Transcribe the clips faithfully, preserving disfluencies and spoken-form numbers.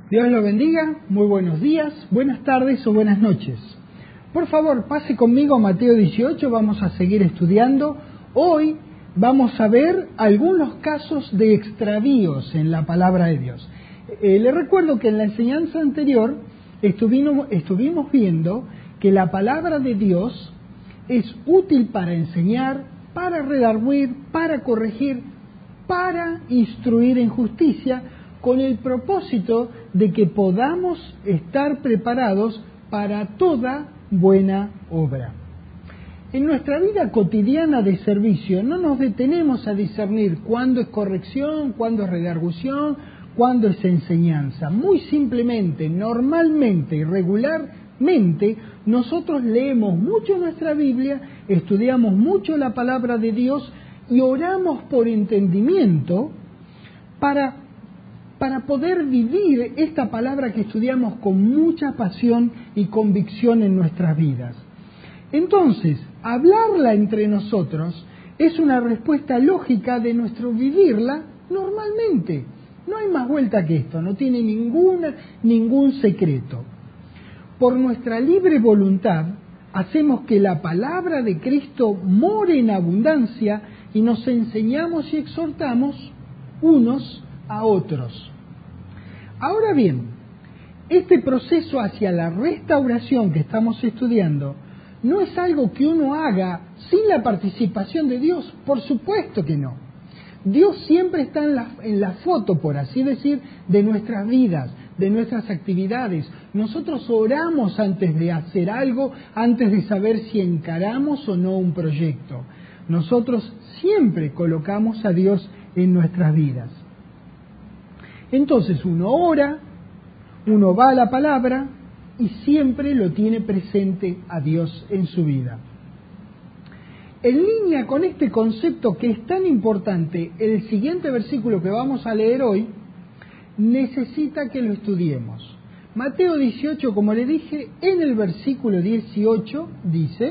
Dios lo bendiga, muy buenos días, buenas tardes o buenas noches. Por favor, pase conmigo a Mateo dieciocho, vamos a seguir estudiando. Hoy vamos a ver algunos casos de extravíos en la palabra de Dios. Eh, le recuerdo que en la enseñanza anterior estuvimos, estuvimos viendo que la palabra de Dios es útil para enseñar, para redarguir, para corregir, para instruir en justicia, con el propósito de que podamos estar preparados para toda buena obra. En nuestra vida cotidiana de servicio no nos detenemos a discernir cuándo es corrección, cuándo es redargución, cuándo es enseñanza. Muy simplemente, normalmente y regularmente, nosotros leemos mucho nuestra Biblia, estudiamos mucho la palabra de Dios y oramos por entendimiento para para poder vivir esta palabra que estudiamos con mucha pasión y convicción en nuestras vidas. Entonces, hablarla entre nosotros es una respuesta lógica de nuestro vivirla normalmente. No hay más vuelta que esto, no tiene ninguna, ningún secreto. Por nuestra libre voluntad, hacemos que la palabra de Cristo more en abundancia y nos enseñamos y exhortamos unos a otros. Ahora bien, este proceso hacia la restauración que estamos estudiando no es algo que uno haga sin la participación de Dios, por supuesto que no. Dios siempre está en la, en la foto, por así decir, de nuestras vidas, de nuestras actividades. Nosotros oramos antes de hacer algo, antes de saber si encaramos o no un proyecto. Nosotros siempre colocamos a Dios en nuestras vidas. Entonces uno ora, uno va a la palabra y siempre lo tiene presente a Dios en su vida. En línea con este concepto que es tan importante, el siguiente versículo que vamos a leer hoy necesita que lo estudiemos. Mateo dieciocho, como le dije, en el versículo dieciocho dice: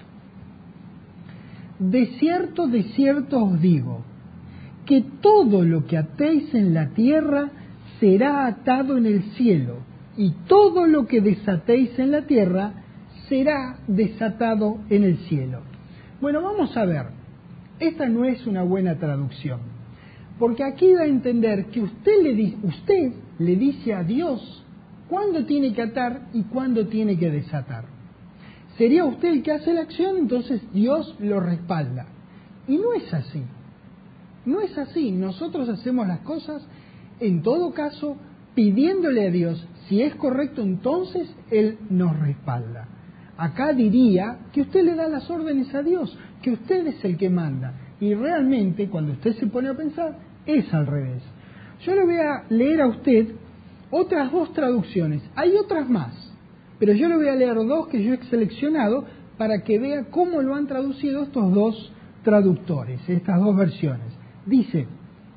De cierto, de cierto os digo, que todo lo que atéis en la tierra será atado en el cielo, y todo lo que desatéis en la tierra será desatado en el cielo. Bueno, vamos a ver, esta no es una buena traducción, porque aquí da a entender que usted le, di- usted le dice a Dios cuándo tiene que atar y cuándo tiene que desatar. Sería usted el que hace la acción, entonces Dios lo respalda. Y no es así. No es así, nosotros hacemos las cosas, en todo caso, pidiéndole a Dios, si es correcto, entonces Él nos respalda. Acá diría que usted le da las órdenes a Dios, que usted es el que manda, y realmente, cuando usted se pone a pensar, es al revés. Yo le voy a leer a usted otras dos traducciones, hay otras más, pero yo le voy a leer dos que yo he seleccionado para que vea cómo lo han traducido estos dos traductores, estas dos versiones. Dice: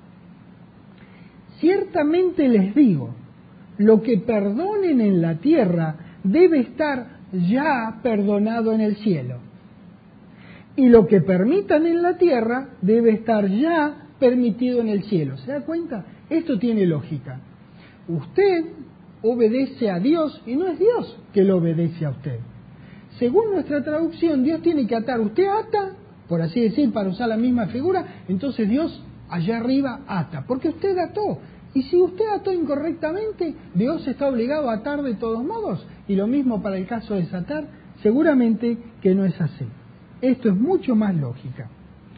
ciertamente les digo, lo que perdonen en la tierra debe estar ya perdonado en el cielo, y lo que permitan en la tierra debe estar ya permitido en el cielo. ¿Se da cuenta? Esto tiene lógica. Usted obedece a Dios y no es Dios que lo obedece a usted. Según nuestra traducción, Dios tiene que atar. Usted ata, por así decir, para usar la misma figura, entonces Dios allá arriba ata, porque usted ató. Y si usted ató incorrectamente, Dios está obligado a atar de todos modos. Y lo mismo para el caso de desatar, seguramente que no es así. Esto es mucho más lógica.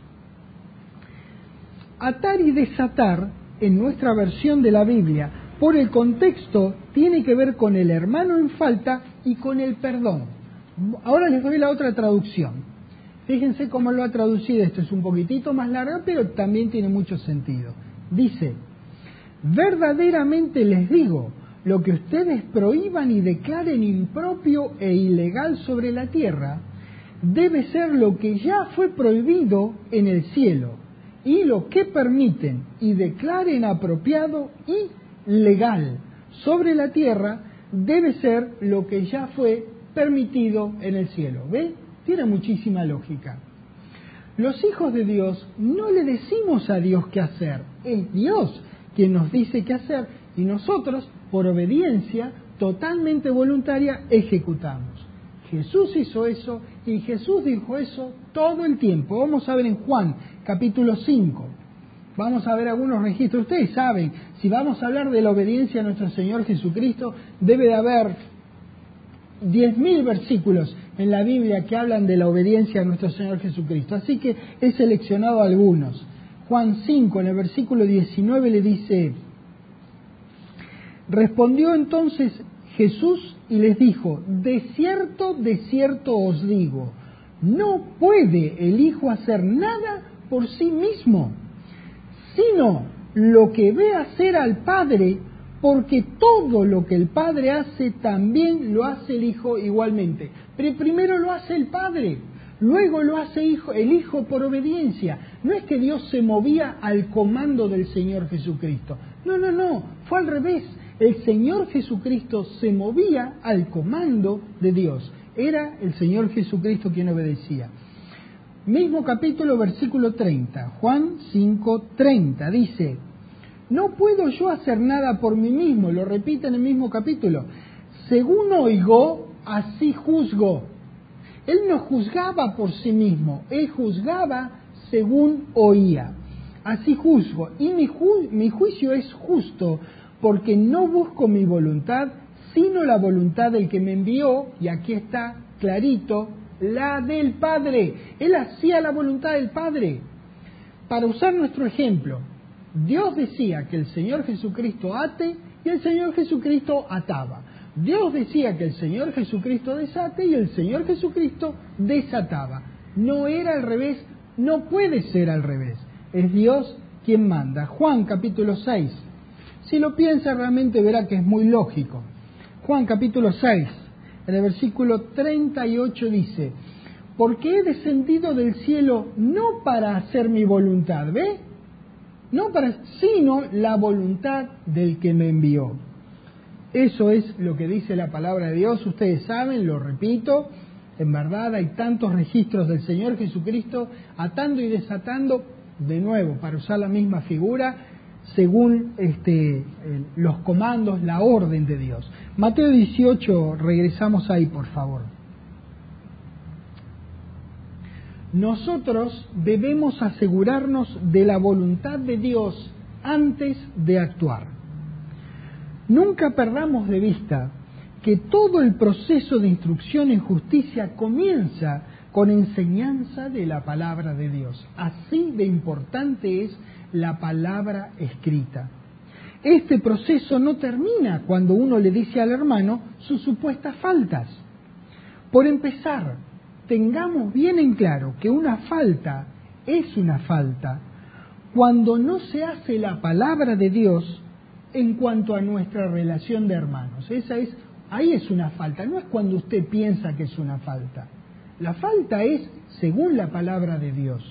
Atar y desatar, en nuestra versión de la Biblia, por el contexto, tiene que ver con el hermano en falta y con el perdón. Ahora les doy la otra traducción. Fíjense cómo lo ha traducido, esto es un poquitito más largo, pero también tiene mucho sentido. Dice: verdaderamente les digo, lo que ustedes prohíban y declaren impropio e ilegal sobre la tierra, debe ser lo que ya fue prohibido en el cielo, y lo que permiten y declaren apropiado y legal sobre la tierra, debe ser lo que ya fue permitido en el cielo. ¿Ve? Tiene muchísima lógica. Los hijos de Dios no le decimos a Dios qué hacer, es Dios quien nos dice qué hacer y nosotros por obediencia totalmente voluntaria, ejecutamos. Jesús hizo eso y Jesús dijo eso todo el tiempo. Vamos a ver en Juan, capítulo cinco. Vamos a ver algunos registros. Ustedes saben, si vamos a hablar de la obediencia a nuestro Señor Jesucristo, debe de haber diez mil versículos en la Biblia que hablan de la obediencia a nuestro Señor Jesucristo. Así que he seleccionado algunos. Juan cinco, en el versículo diecinueve, le dice: respondió entonces Jesús y les dijo: de cierto, de cierto os digo, no puede el Hijo hacer nada por sí mismo, sino lo que ve hacer al Padre, porque todo lo que el Padre hace también lo hace el Hijo igualmente. Pero primero lo hace el Padre, luego lo hace hijo, el Hijo por obediencia. No es que Dios se movía al comando del Señor Jesucristo. No, no, no, fue al revés. El Señor Jesucristo se movía al comando de Dios. Era el Señor Jesucristo quien obedecía. Mismo capítulo, versículo treinta, Juan cinco, treinta, dice: no puedo yo hacer nada por mí mismo, lo repite en el mismo capítulo. Según oigo, así juzgo. Él no juzgaba por sí mismo, él juzgaba según oía. Así juzgo, y mi, ju- mi juicio es justo, porque no busco mi voluntad, sino la voluntad del que me envió, y aquí está clarito, la del Padre. Él hacía la voluntad del Padre. Para usar nuestro ejemplo, Dios decía que el Señor Jesucristo ate y el Señor Jesucristo ataba. Dios decía que el Señor Jesucristo desate y el Señor Jesucristo desataba. No era al revés, no puede ser al revés. Es Dios quien manda. Juan capítulo seis. Si lo piensa realmente verá que es muy lógico. Juan capítulo seis, en el versículo treinta y ocho dice: porque he descendido del cielo no para hacer mi voluntad, ¿ve? No para, sino la voluntad del que me envió. Eso es lo que dice la palabra de Dios. Ustedes saben, lo repito, en verdad hay tantos registros del Señor Jesucristo atando y desatando, de nuevo, para usar la misma figura, según este, los comandos, la orden de Dios. Mateo dieciocho, regresamos ahí, por favor. Nosotros debemos asegurarnos de la voluntad de Dios antes de actuar. Nunca perdamos de vista que todo el proceso de instrucción en justicia comienza con enseñanza de la palabra de Dios. Así de importante es la palabra escrita. Este proceso no termina cuando uno le dice al hermano sus supuestas faltas. Por empezar, tengamos bien en claro que una falta es una falta cuando no se hace la palabra de Dios en cuanto a nuestra relación de hermanos. Esa es, ahí es una falta, no es cuando usted piensa que es una falta. La falta es según la palabra de Dios.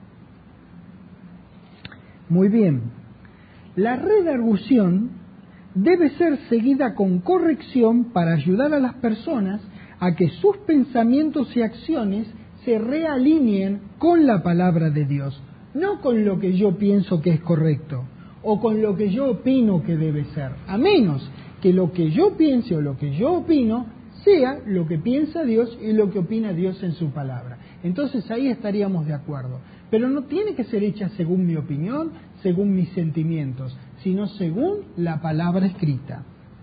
Muy bien, la redargución debe ser seguida con corrección para ayudar a las personas a que sus pensamientos y acciones se realineen con la palabra de Dios, no con lo que yo pienso que es correcto o con lo que yo opino que debe ser, a menos que lo que yo piense o lo que yo opino sea lo que piensa Dios y lo que opina Dios en su palabra. Entonces ahí estaríamos de acuerdo. Pero no tiene que ser hecha según mi opinión, según mis sentimientos, sino según la palabra escrita.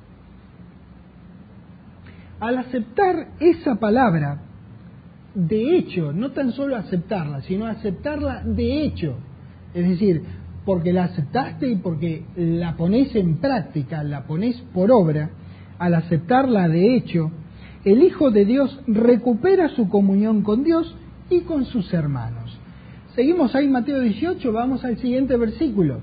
Al aceptar esa palabra, de hecho, no tan solo aceptarla, sino aceptarla de hecho, es decir, porque la aceptaste y porque la pones en práctica, la pones por obra, al aceptarla de hecho, el Hijo de Dios recupera su comunión con Dios y con sus hermanos. Seguimos ahí en Mateo dieciocho, vamos al siguiente versículo.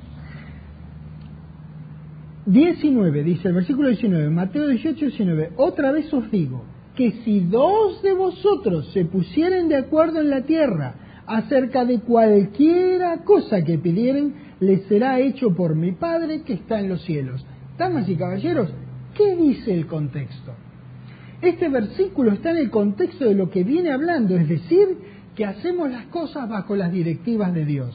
diecinueve, dice el versículo diecinueve, Mateo dieciocho, diecinueve, otra vez os digo, que si dos de vosotros se pusieren de acuerdo en la tierra acerca de cualquiera cosa que pidieren, les será hecho por mi Padre que está en los cielos. Damas y caballeros, ¿qué dice el contexto? Este versículo está en el contexto de lo que viene hablando, es decir, que hacemos las cosas bajo las directivas de Dios.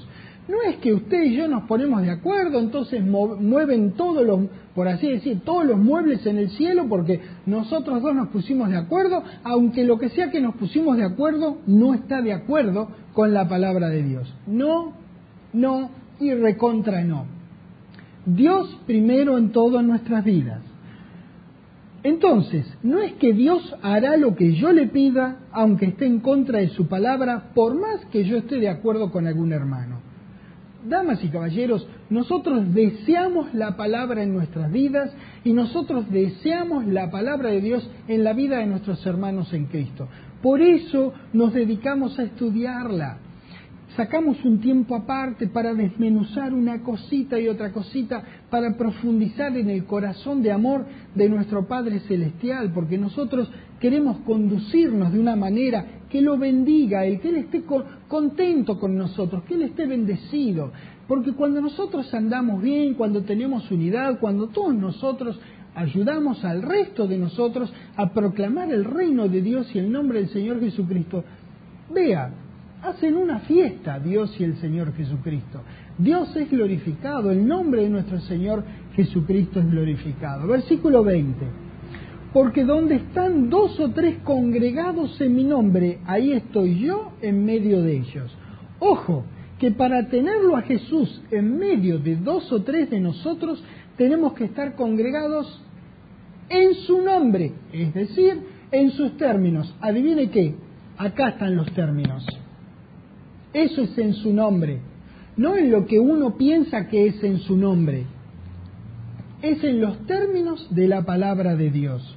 No es que usted y yo nos ponemos de acuerdo, entonces mueven todos los, por así decir, todos los muebles en el cielo porque nosotros dos nos pusimos de acuerdo, aunque lo que sea que nos pusimos de acuerdo no está de acuerdo con la palabra de Dios. No, no y recontra no. Dios primero en todo en nuestras vidas. Entonces, no es que Dios hará lo que yo le pida, aunque esté en contra de su palabra, por más que yo esté de acuerdo con algún hermano. Damas y caballeros, nosotros deseamos la palabra en nuestras vidas y nosotros deseamos la palabra de Dios en la vida de nuestros hermanos en Cristo. Por eso nos dedicamos a estudiarla. Sacamos un tiempo aparte para desmenuzar una cosita y otra cosita, para profundizar en el corazón de amor de nuestro Padre Celestial, porque nosotros queremos conducirnos de una manera que lo bendiga, el que Él esté contento con nosotros, que Él esté bendecido. Porque cuando nosotros andamos bien, cuando tenemos unidad, cuando todos nosotros ayudamos al resto de nosotros a proclamar el reino de Dios y el nombre del Señor Jesucristo, vea, hacen una fiesta Dios y el Señor Jesucristo. Dios es glorificado, el nombre de nuestro Señor Jesucristo es glorificado. Versículo veinte. Porque donde están dos o tres congregados en mi nombre, ahí estoy yo en medio de ellos. Ojo, que para tenerlo a Jesús en medio de dos o tres de nosotros, tenemos que estar congregados en su nombre, es decir, en sus términos. ¿Adivine qué? Acá están los términos. Eso es en su nombre, no en lo que uno piensa que es en su nombre. Es en los términos de la palabra de Dios.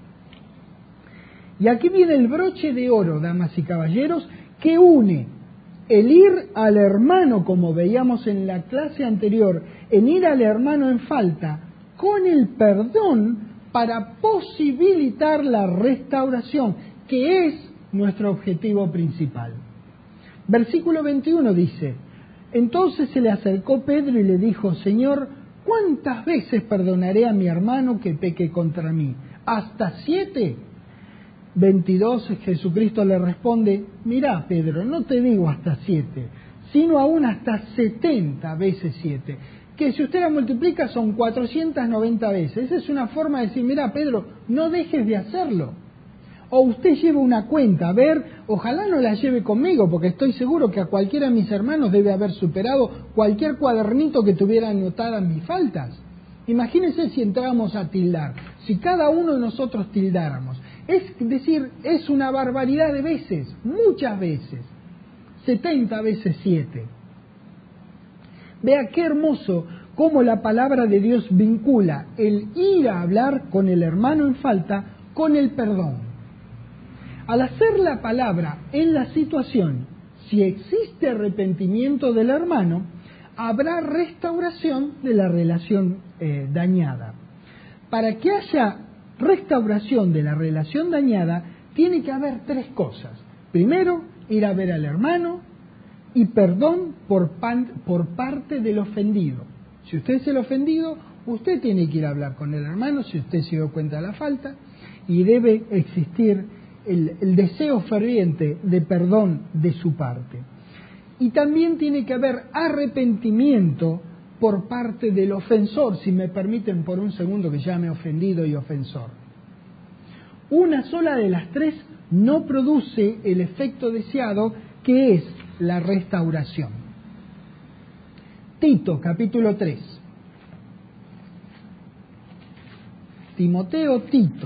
Y aquí viene el broche de oro, damas y caballeros, que une el ir al hermano, como veíamos en la clase anterior, en ir al hermano en falta, con el perdón para posibilitar la restauración, que es nuestro objetivo principal. Versículo veintiuno dice, entonces se le acercó Pedro y le dijo, Señor, ¿cuántas veces perdonaré a mi hermano que peque contra mí? ¿Hasta siete? veintidós, Jesucristo le responde, mirá Pedro, no te digo hasta siete, sino aún hasta setenta veces siete, que si usted la multiplica son cuatrocientas noventa veces. Esa es una forma de decir, mirá Pedro, no dejes de hacerlo. O usted lleva una cuenta, a ver, ojalá no la lleve conmigo, porque estoy seguro que a cualquiera de mis hermanos debe haber superado cualquier cuadernito que tuviera anotadas mis faltas. Imagínense si entráramos a tildar, si cada uno de nosotros tildáramos. Es decir, es una barbaridad de veces, muchas veces, setenta veces siete. Vea qué hermoso cómo la palabra de Dios vincula el ir a hablar con el hermano en falta con el perdón. Al hacer la palabra en la situación, si existe arrepentimiento del hermano, habrá restauración de la relación eh, dañada. Para que haya restauración de la relación dañada, tiene que haber tres cosas. Primero, ir a ver al hermano y perdón por, pan, por parte del ofendido. Si usted es el ofendido, usted tiene que ir a hablar con el hermano si usted se dio cuenta de la falta y debe existir El, el deseo ferviente de perdón de su parte. Y también tiene que haber arrepentimiento por parte del ofensor, si me permiten por un segundo que llame ofendido y ofensor. Una sola de las tres no produce el efecto deseado, que es la restauración. Tito, capítulo tres. Timoteo, Tito.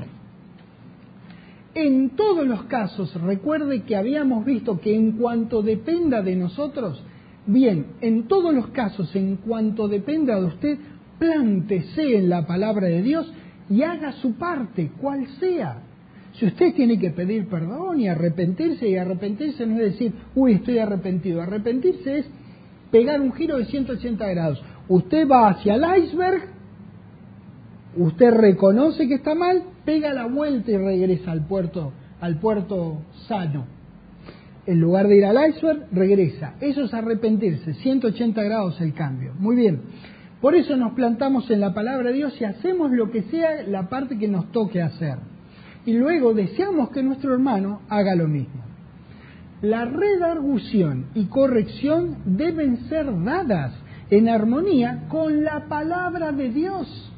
En todos los casos, recuerde que habíamos visto que en cuanto dependa de nosotros, bien, en todos los casos, en cuanto dependa de usted, plántese en la palabra de Dios y haga su parte, cual sea. Si usted tiene que pedir perdón y arrepentirse, y arrepentirse no es decir, uy, estoy arrepentido. Arrepentirse es pegar un giro de ciento ochenta grados. Usted va hacia el iceberg, usted reconoce que está mal, pega la vuelta y regresa al puerto, al puerto sano. En lugar de ir al iceberg, regresa. Eso es arrepentirse, ciento ochenta grados el cambio. Muy bien. Por eso nos plantamos en la palabra de Dios y hacemos lo que sea la parte que nos toque hacer. Y luego deseamos que nuestro hermano haga lo mismo. la redargución y corrección deben ser dadas en armonía con la palabra de Dios.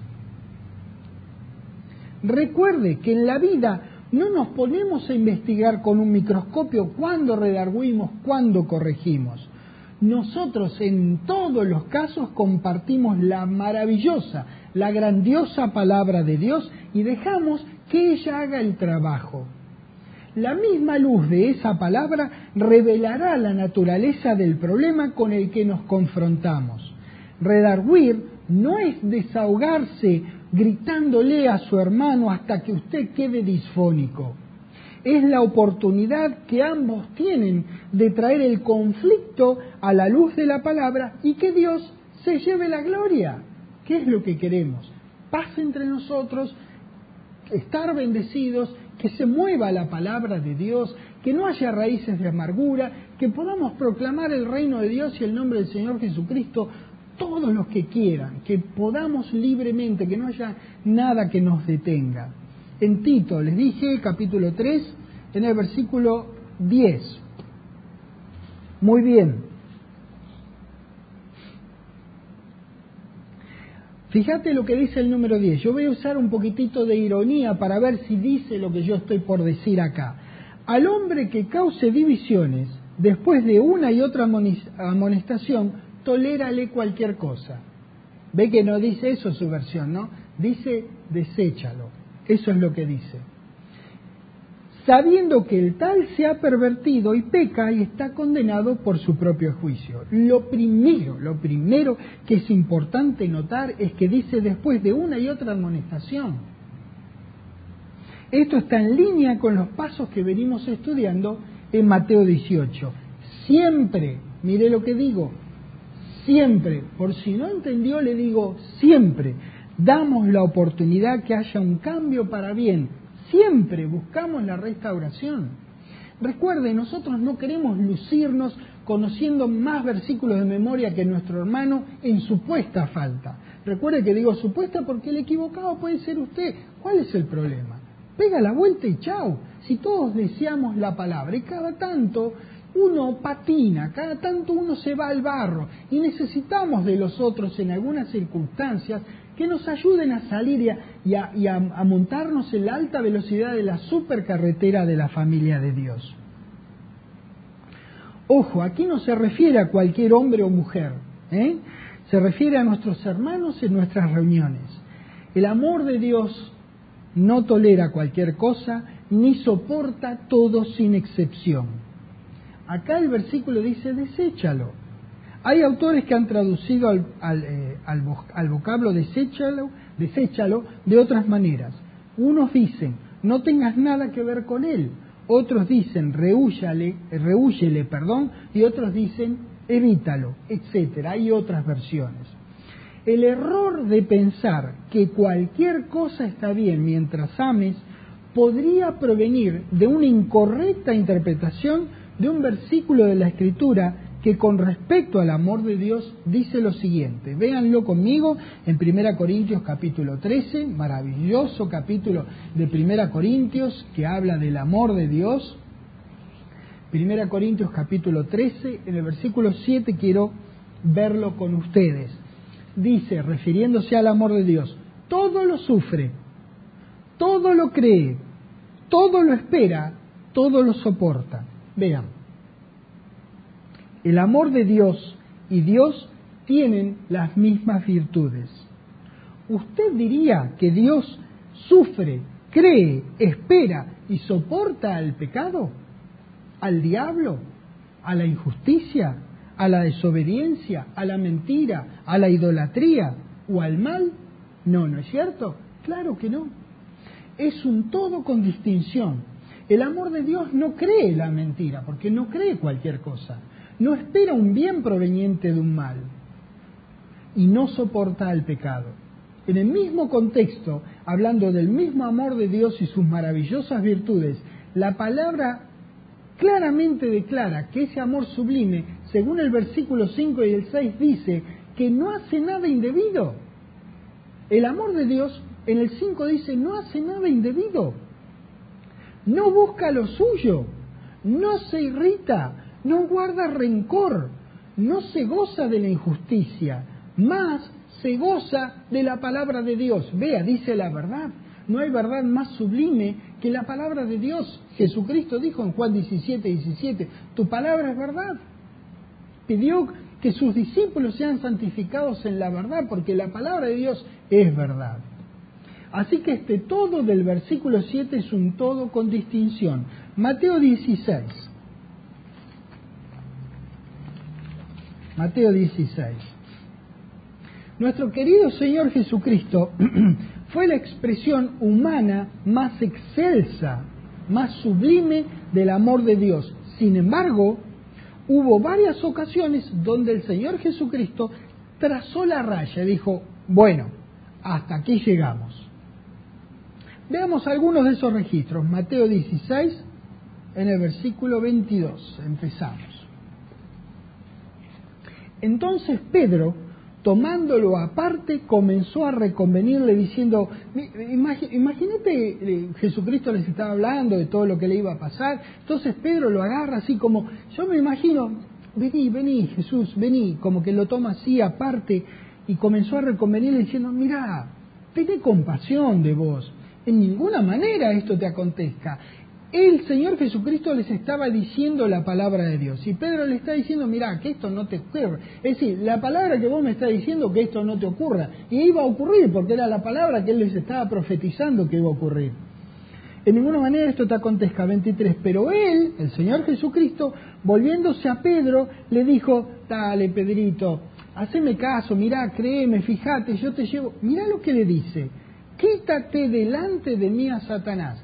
Recuerde que en la vida no nos ponemos a investigar con un microscopio cuándo redarguimos, cuándo corregimos. Nosotros en todos los casos compartimos la maravillosa, la grandiosa palabra de Dios y dejamos que ella haga el trabajo. La misma luz de esa palabra revelará la naturaleza del problema con el que nos confrontamos. Redarguir no es desahogarse gritándole a su hermano hasta que usted quede disfónico. Es la oportunidad que ambos tienen de traer el conflicto a la luz de la palabra y que Dios se lleve la gloria. ¿Qué es lo que queremos? Paz entre nosotros, estar bendecidos, que se mueva la palabra de Dios, que no haya raíces de amargura, que podamos proclamar el reino de Dios y el nombre del Señor Jesucristo todos los que quieran, que podamos libremente, que no haya nada que nos detenga. En Tito, les dije, capítulo tres, en el versículo diez. Muy bien. Fíjate lo que dice el número diez. Yo voy a usar un poquitito de ironía para ver si dice lo que yo estoy por decir acá. Al hombre que cause divisiones, después de una y otra amonestación, tolérale cualquier cosa. Ve que no dice eso su versión, ¿no? Dice, deséchalo. Eso es lo que dice. Sabiendo que el tal se ha pervertido y peca y está condenado por su propio juicio. Lo primero, lo primero que es importante notar es que dice después de una y otra amonestación. Esto está en línea con los pasos que venimos estudiando en Mateo dieciocho. Siempre, mire lo que digo, siempre, por si no entendió le digo siempre, damos la oportunidad que haya un cambio para bien. Siempre buscamos la restauración. Recuerde, nosotros no queremos lucirnos conociendo más versículos de memoria que nuestro hermano en supuesta falta. Recuerde que digo supuesta porque el equivocado puede ser usted. ¿Cuál es el problema? Pega la vuelta y chau. Si todos deseamos la palabra y cada tanto uno patina, cada tanto uno se va al barro y necesitamos de los otros en algunas circunstancias que nos ayuden a salir y, a, y, a, y a, a montarnos en la alta velocidad de la supercarretera de la familia de Dios. Ojo, aquí no se refiere a cualquier hombre o mujer, ¿eh? Se refiere a nuestros hermanos en nuestras reuniones. El amor de Dios no tolera cualquier cosa ni soporta todo sin excepción. Acá el versículo dice, deséchalo. Hay autores que han traducido al, al, eh, al, al vocablo deséchalo, deséchalo de otras maneras. Unos dicen, no tengas nada que ver con él. Otros dicen, rehúyale, rehúyele, perdón, y otros dicen, evítalo, etcétera. Hay otras versiones. El error de pensar que cualquier cosa está bien mientras ames podría provenir de una incorrecta interpretación de un versículo de la Escritura que con respecto al amor de Dios dice lo siguiente. Véanlo conmigo en Primera Corintios capítulo trece, maravilloso capítulo de Primera Corintios que habla del amor de Dios. Primera Corintios capítulo trece, en el versículo siete quiero verlo con ustedes. Dice, refiriéndose al amor de Dios, todo lo sufre, todo lo cree, todo lo espera, todo lo soporta. Vean, el amor de Dios y Dios tienen las mismas virtudes. ¿Usted diría que Dios sufre, cree, espera y soporta al pecado, al diablo, a la injusticia, a la desobediencia, a la mentira, a la idolatría o al mal? No, ¿no es cierto? Claro que no. Es un todo con distinción. El amor de Dios no cree la mentira, porque no cree cualquier cosa. No espera un bien proveniente de un mal. Y no soporta el pecado. En el mismo contexto, hablando del mismo amor de Dios y sus maravillosas virtudes, la palabra claramente declara que ese amor sublime, según el versículo cinco y el seis, dice que no hace nada indebido. El amor de Dios, en el cinco dice, no hace nada indebido. No busca lo suyo, no se irrita, no guarda rencor, no se goza de la injusticia, más se goza de la palabra de Dios. Vea, dice la verdad. No hay verdad más sublime que la palabra de Dios. Jesucristo dijo en Juan diecisiete, diecisiete, tu palabra es verdad. Pidió que sus discípulos sean santificados en la verdad, porque la palabra de Dios es verdad. Así que este todo del versículo siete es un todo con distinción. Mateo dieciséis. Mateo dieciséis. Nuestro querido Señor Jesucristo fue la expresión humana más excelsa, más sublime del amor de Dios. Sin embargo, hubo varias ocasiones donde el Señor Jesucristo trazó la raya y dijo, bueno, hasta aquí llegamos. Veamos algunos de esos registros. Mateo dieciséis, en el versículo veintidós, empezamos. Entonces Pedro, tomándolo aparte, comenzó a reconvenirle diciendo, imagínate, Jesucristo les estaba hablando de todo lo que le iba a pasar, entonces Pedro lo agarra así como, yo me imagino, vení, vení Jesús, vení, como que lo toma así aparte y comenzó a reconvenirle diciendo, mirá, tené compasión de vos, en ninguna manera esto te acontezca. El Señor Jesucristo les estaba diciendo la palabra de Dios. Y Pedro le está diciendo, mirá, que esto no te ocurra. Es decir, la palabra que vos me estás diciendo que esto no te ocurra. Y iba a ocurrir, porque era la palabra que él les estaba profetizando que iba a ocurrir. En ninguna manera esto te acontezca. veintitrés. Pero él, el Señor Jesucristo, volviéndose a Pedro, le dijo, dale, Pedrito, haceme caso, mirá, créeme, fíjate, yo te llevo. Mirá lo que le dice. Quítate delante de mí a Satanás.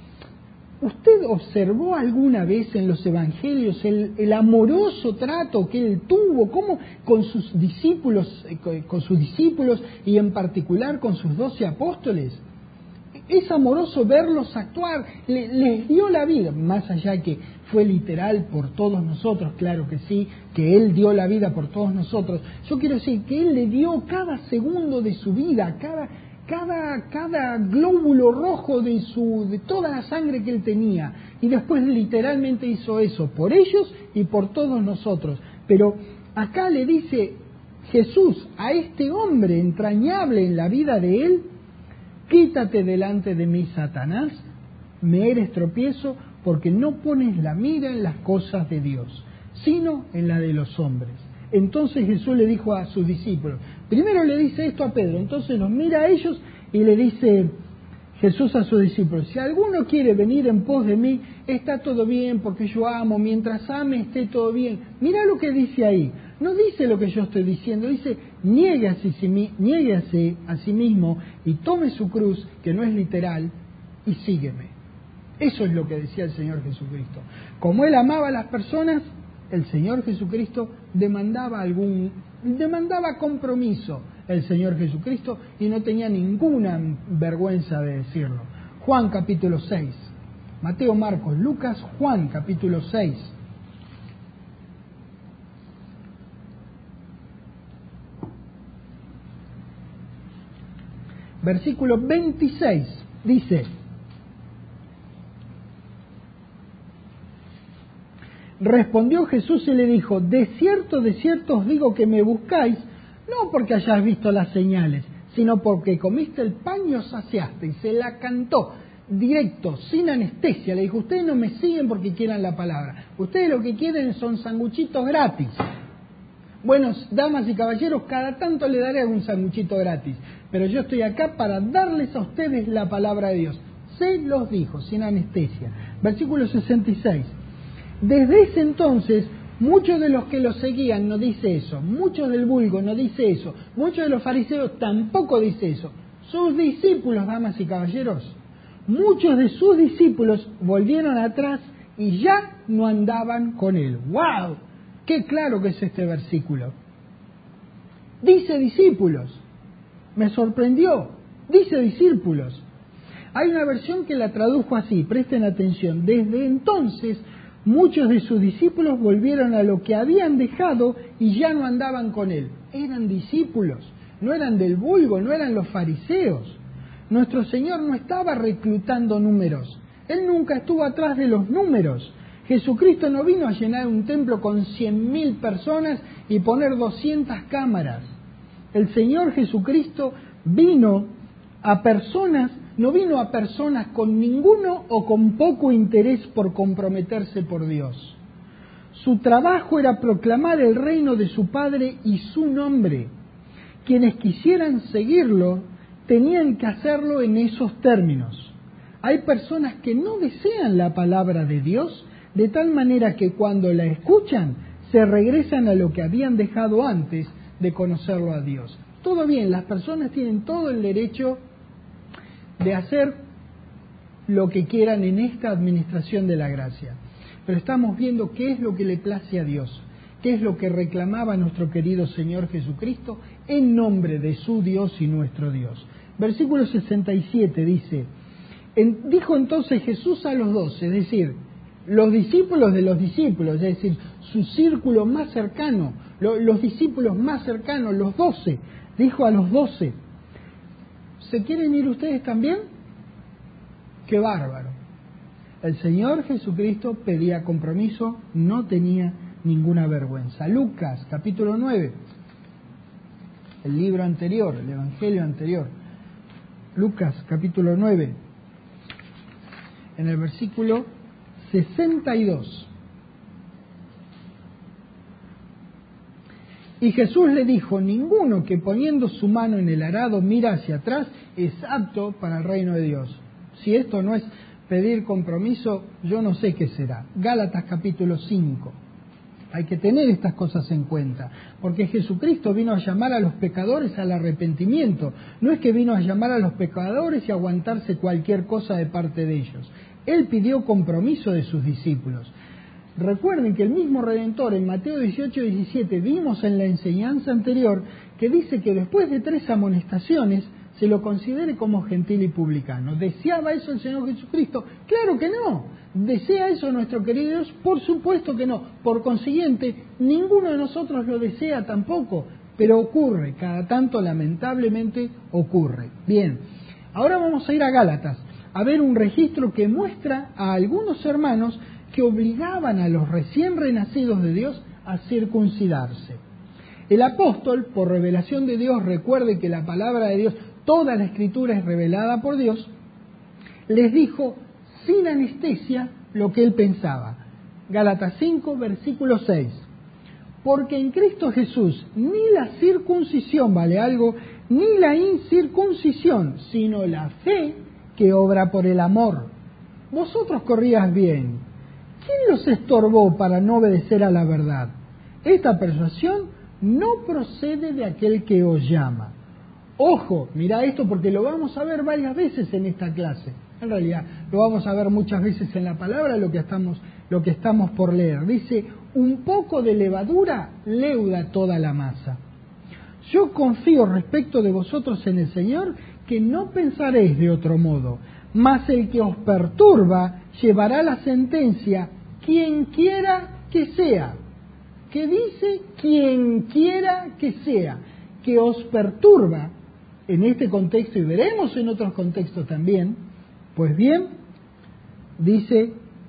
¿Usted observó alguna vez en los evangelios el, el amoroso trato que él tuvo, cómo con sus discípulos, con sus discípulos y en particular con sus doce apóstoles? Es amoroso verlos actuar, le, les dio la vida, más allá que fue literal por todos nosotros, claro que sí, que él dio la vida por todos nosotros. Yo quiero decir que él le dio cada segundo de su vida, cada Cada, cada glóbulo rojo de, su, de toda la sangre que él tenía. Y después literalmente hizo eso por ellos y por todos nosotros. Pero acá le dice Jesús a este hombre entrañable en la vida de él, quítate delante de mí, Satanás, me eres tropiezo porque no pones la mira en las cosas de Dios, sino en la de los hombres. Entonces Jesús le dijo a sus discípulos, primero le dice esto a Pedro, entonces los mira a ellos y le dice Jesús a sus discípulos, si alguno quiere venir en pos de mí, está todo bien porque yo amo, mientras ame esté todo bien. Mira lo que dice ahí, no dice lo que yo estoy diciendo, dice niégase, niégase a sí mismo y tome su cruz, que no es literal, y sígueme. Eso es lo que decía el Señor Jesucristo. Como él amaba a las personas, el Señor Jesucristo demandaba algún, demandaba compromiso el Señor Jesucristo y no tenía ninguna vergüenza de decirlo. Juan capítulo seis, Mateo, Marcos, Lucas, Juan capítulo seis. Versículo veintiséis dice, respondió Jesús y le dijo, de cierto, de cierto os digo que me buscáis, no porque hayáis visto las señales, sino porque comiste el pan y os saciaste. Y se la cantó directo, sin anestesia. Le dijo, ustedes no me siguen porque quieran la palabra. Ustedes lo que quieren son sanguchitos gratis. Bueno, damas y caballeros, cada tanto le daré algún sanguchito gratis. Pero yo estoy acá para darles a ustedes la palabra de Dios. Se los dijo, sin anestesia. Versículo sesenta y seis. Desde ese entonces, muchos de los que lo seguían no dice eso, muchos del vulgo no dice eso, muchos de los fariseos tampoco dice eso. Sus discípulos, damas y caballeros, muchos de sus discípulos volvieron atrás y ya no andaban con él. ¡Wow! ¡Qué claro que es este versículo! Dice discípulos, me sorprendió, dice discípulos. Hay una versión que la tradujo así, presten atención, desde entonces muchos de sus discípulos volvieron a lo que habían dejado y ya no andaban con él. Eran discípulos, no eran del vulgo, no eran los fariseos. Nuestro Señor no estaba reclutando números, Él nunca estuvo atrás de los números. Jesucristo no vino a llenar un templo con cien mil personas y poner doscientas cámaras. El Señor Jesucristo vino a personas, no vino a personas con ninguno o con poco interés por comprometerse por Dios. Su trabajo era proclamar el reino de su Padre y su nombre. Quienes quisieran seguirlo tenían que hacerlo en esos términos. Hay personas que no desean la palabra de Dios, de tal manera que cuando la escuchan se regresan a lo que habían dejado antes de conocerlo a Dios. Todo bien, las personas tienen todo el derecho de hacer lo que quieran en esta administración de la gracia. Pero estamos viendo qué es lo que le place a Dios, qué es lo que reclamaba nuestro querido Señor Jesucristo en nombre de su Dios y nuestro Dios. Versículo sesenta y siete dice, en, dijo entonces Jesús a los doce, es decir, los discípulos de los discípulos, es decir, su círculo más cercano, lo, los discípulos más cercanos, los doce, dijo a los doce, ¿se quieren ir ustedes también? ¡Qué bárbaro! El Señor Jesucristo pedía compromiso, no tenía ninguna vergüenza. Lucas, capítulo nueve, el libro anterior, el evangelio anterior. Lucas, capítulo nueve, en el versículo sesenta y dos. Y Jesús le dijo, ninguno que poniendo su mano en el arado mira hacia atrás es apto para el reino de Dios. Si esto no es pedir compromiso, yo no sé qué será. Gálatas capítulo cinco. Hay que tener estas cosas en cuenta, porque Jesucristo vino a llamar a los pecadores al arrepentimiento. No es que vino a llamar a los pecadores y aguantarse cualquier cosa de parte de ellos. Él pidió compromiso de sus discípulos. Recuerden que el mismo Redentor en Mateo dieciocho diecisiete vimos en la enseñanza anterior que dice que después de tres amonestaciones se lo considere como gentil y publicano. ¿Deseaba eso el Señor Jesucristo? ¡Claro que no! ¿Desea eso nuestro querido Dios? Por supuesto que no. Por consiguiente, ninguno de nosotros lo desea tampoco, pero ocurre, cada tanto lamentablemente ocurre. Bien, ahora vamos a ir a Gálatas, a ver un registro que muestra a algunos hermanos que obligaban a los recién renacidos de Dios a circuncidarse. El apóstol, por revelación de Dios, recuerde que la palabra de Dios, toda la escritura es revelada por Dios, les dijo sin anestesia lo que él pensaba. Gálatas cinco, versículo seis. Porque en Cristo Jesús ni la circuncisión vale algo, ni la incircuncisión, sino la fe que obra por el amor. Vosotros corrías bien. ¿Quién los estorbó para no obedecer a la verdad? Esta persuasión no procede de aquel que os llama. Ojo, mira esto porque lo vamos a ver varias veces en esta clase. En realidad, lo vamos a ver muchas veces en la palabra, lo que estamos, lo que estamos por leer. Dice, un poco de levadura leuda toda la masa. Yo confío respecto de vosotros en el Señor, que no pensaréis de otro modo, mas el que os perturba llevará la sentencia, quien quiera que sea. Que dice quien quiera que sea, que os perturba en este contexto, y veremos en otros contextos también, pues bien, dice,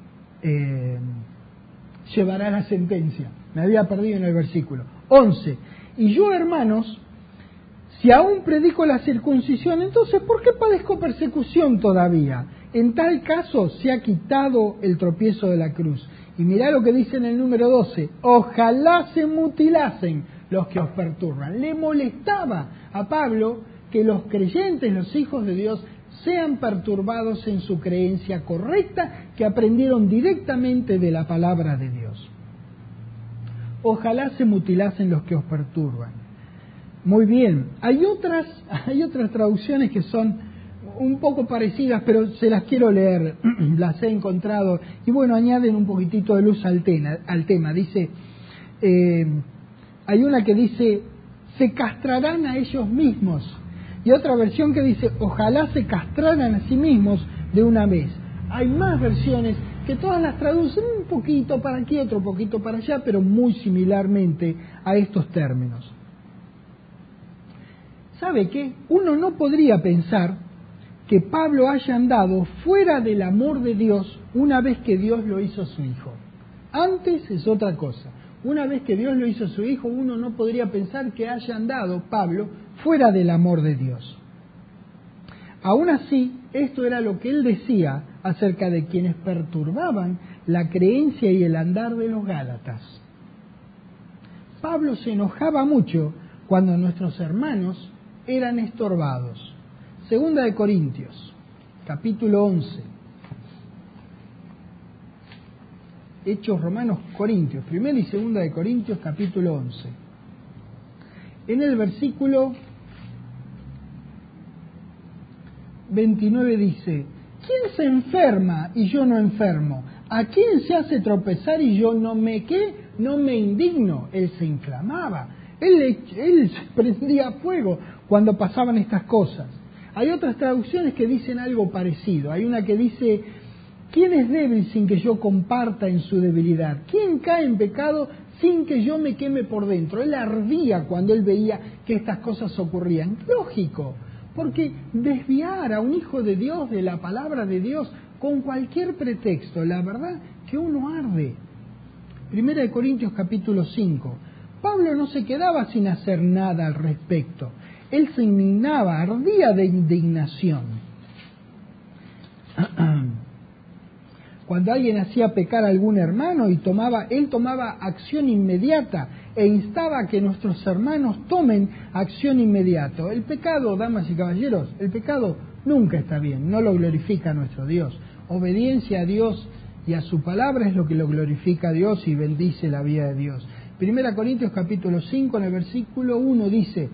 eh, llevará la sentencia. Me había perdido en el versículo. once. Y yo, hermanos, si aún predico la circuncisión, entonces, ¿por qué padezco persecución todavía? En tal caso, se ha quitado el tropiezo de la cruz. Y mirá lo que dice en el número doce. Ojalá se mutilasen los que os perturban. Le molestaba a Pablo que los creyentes, los hijos de Dios, sean perturbados en su creencia correcta que aprendieron directamente de la palabra de Dios. Ojalá se mutilasen los que os perturban. Muy bien, hay otras, hay otras traducciones que son un poco parecidas, pero se las quiero leer, las he encontrado, y bueno, añaden un poquitito de luz al tema. Al tema. Dice, eh, hay una que dice, se castrarán a ellos mismos, y otra versión que dice, ojalá se castraran a sí mismos de una vez. Hay más versiones que todas las traducen un poquito para aquí, otro poquito para allá, pero muy similarmente a estos términos. ¿Sabe qué? Uno no podría pensar que Pablo haya andado fuera del amor de Dios una vez que Dios lo hizo su hijo. Antes es otra cosa. Una vez que Dios lo hizo su Hijo, uno no podría pensar que haya andado, Pablo, fuera del amor de Dios. Aún así, esto era lo que él decía acerca de quienes perturbaban la creencia y el andar de los Gálatas. Pablo se enojaba mucho cuando nuestros hermanos eran estorbados. Segunda de Corintios, capítulo once. Hechos Romanos Corintios, primera y segunda de Corintios, capítulo once. En el versículo veintinueve dice: ¿quién se enferma y yo no enfermo? ¿A quién se hace tropezar y yo no me qué? No me indigno. Él se inflamaba, él, él se prendía fuego cuando pasaban estas cosas. Hay otras traducciones que dicen algo parecido. Hay una que dice: ¿quién es débil sin que yo comparta en su debilidad? ¿Quién cae en pecado sin que yo me queme por dentro? Él ardía cuando él veía que estas cosas ocurrían. Lógico, porque desviar a un hijo de Dios de la palabra de Dios con cualquier pretexto, la verdad que uno arde. Primera de Corintios capítulo cinco. Pablo no se quedaba sin hacer nada al respecto. Él se indignaba, ardía de indignación. Cuando alguien hacía pecar a algún hermano y tomaba, él tomaba acción inmediata e instaba a que nuestros hermanos tomen acción inmediata. El pecado, damas y caballeros, el pecado nunca está bien, no lo glorifica a nuestro Dios. Obediencia a Dios y a su palabra es lo que lo glorifica a Dios y bendice la vida de Dios. Primera Corintios capítulo cinco, en el versículo uno dice: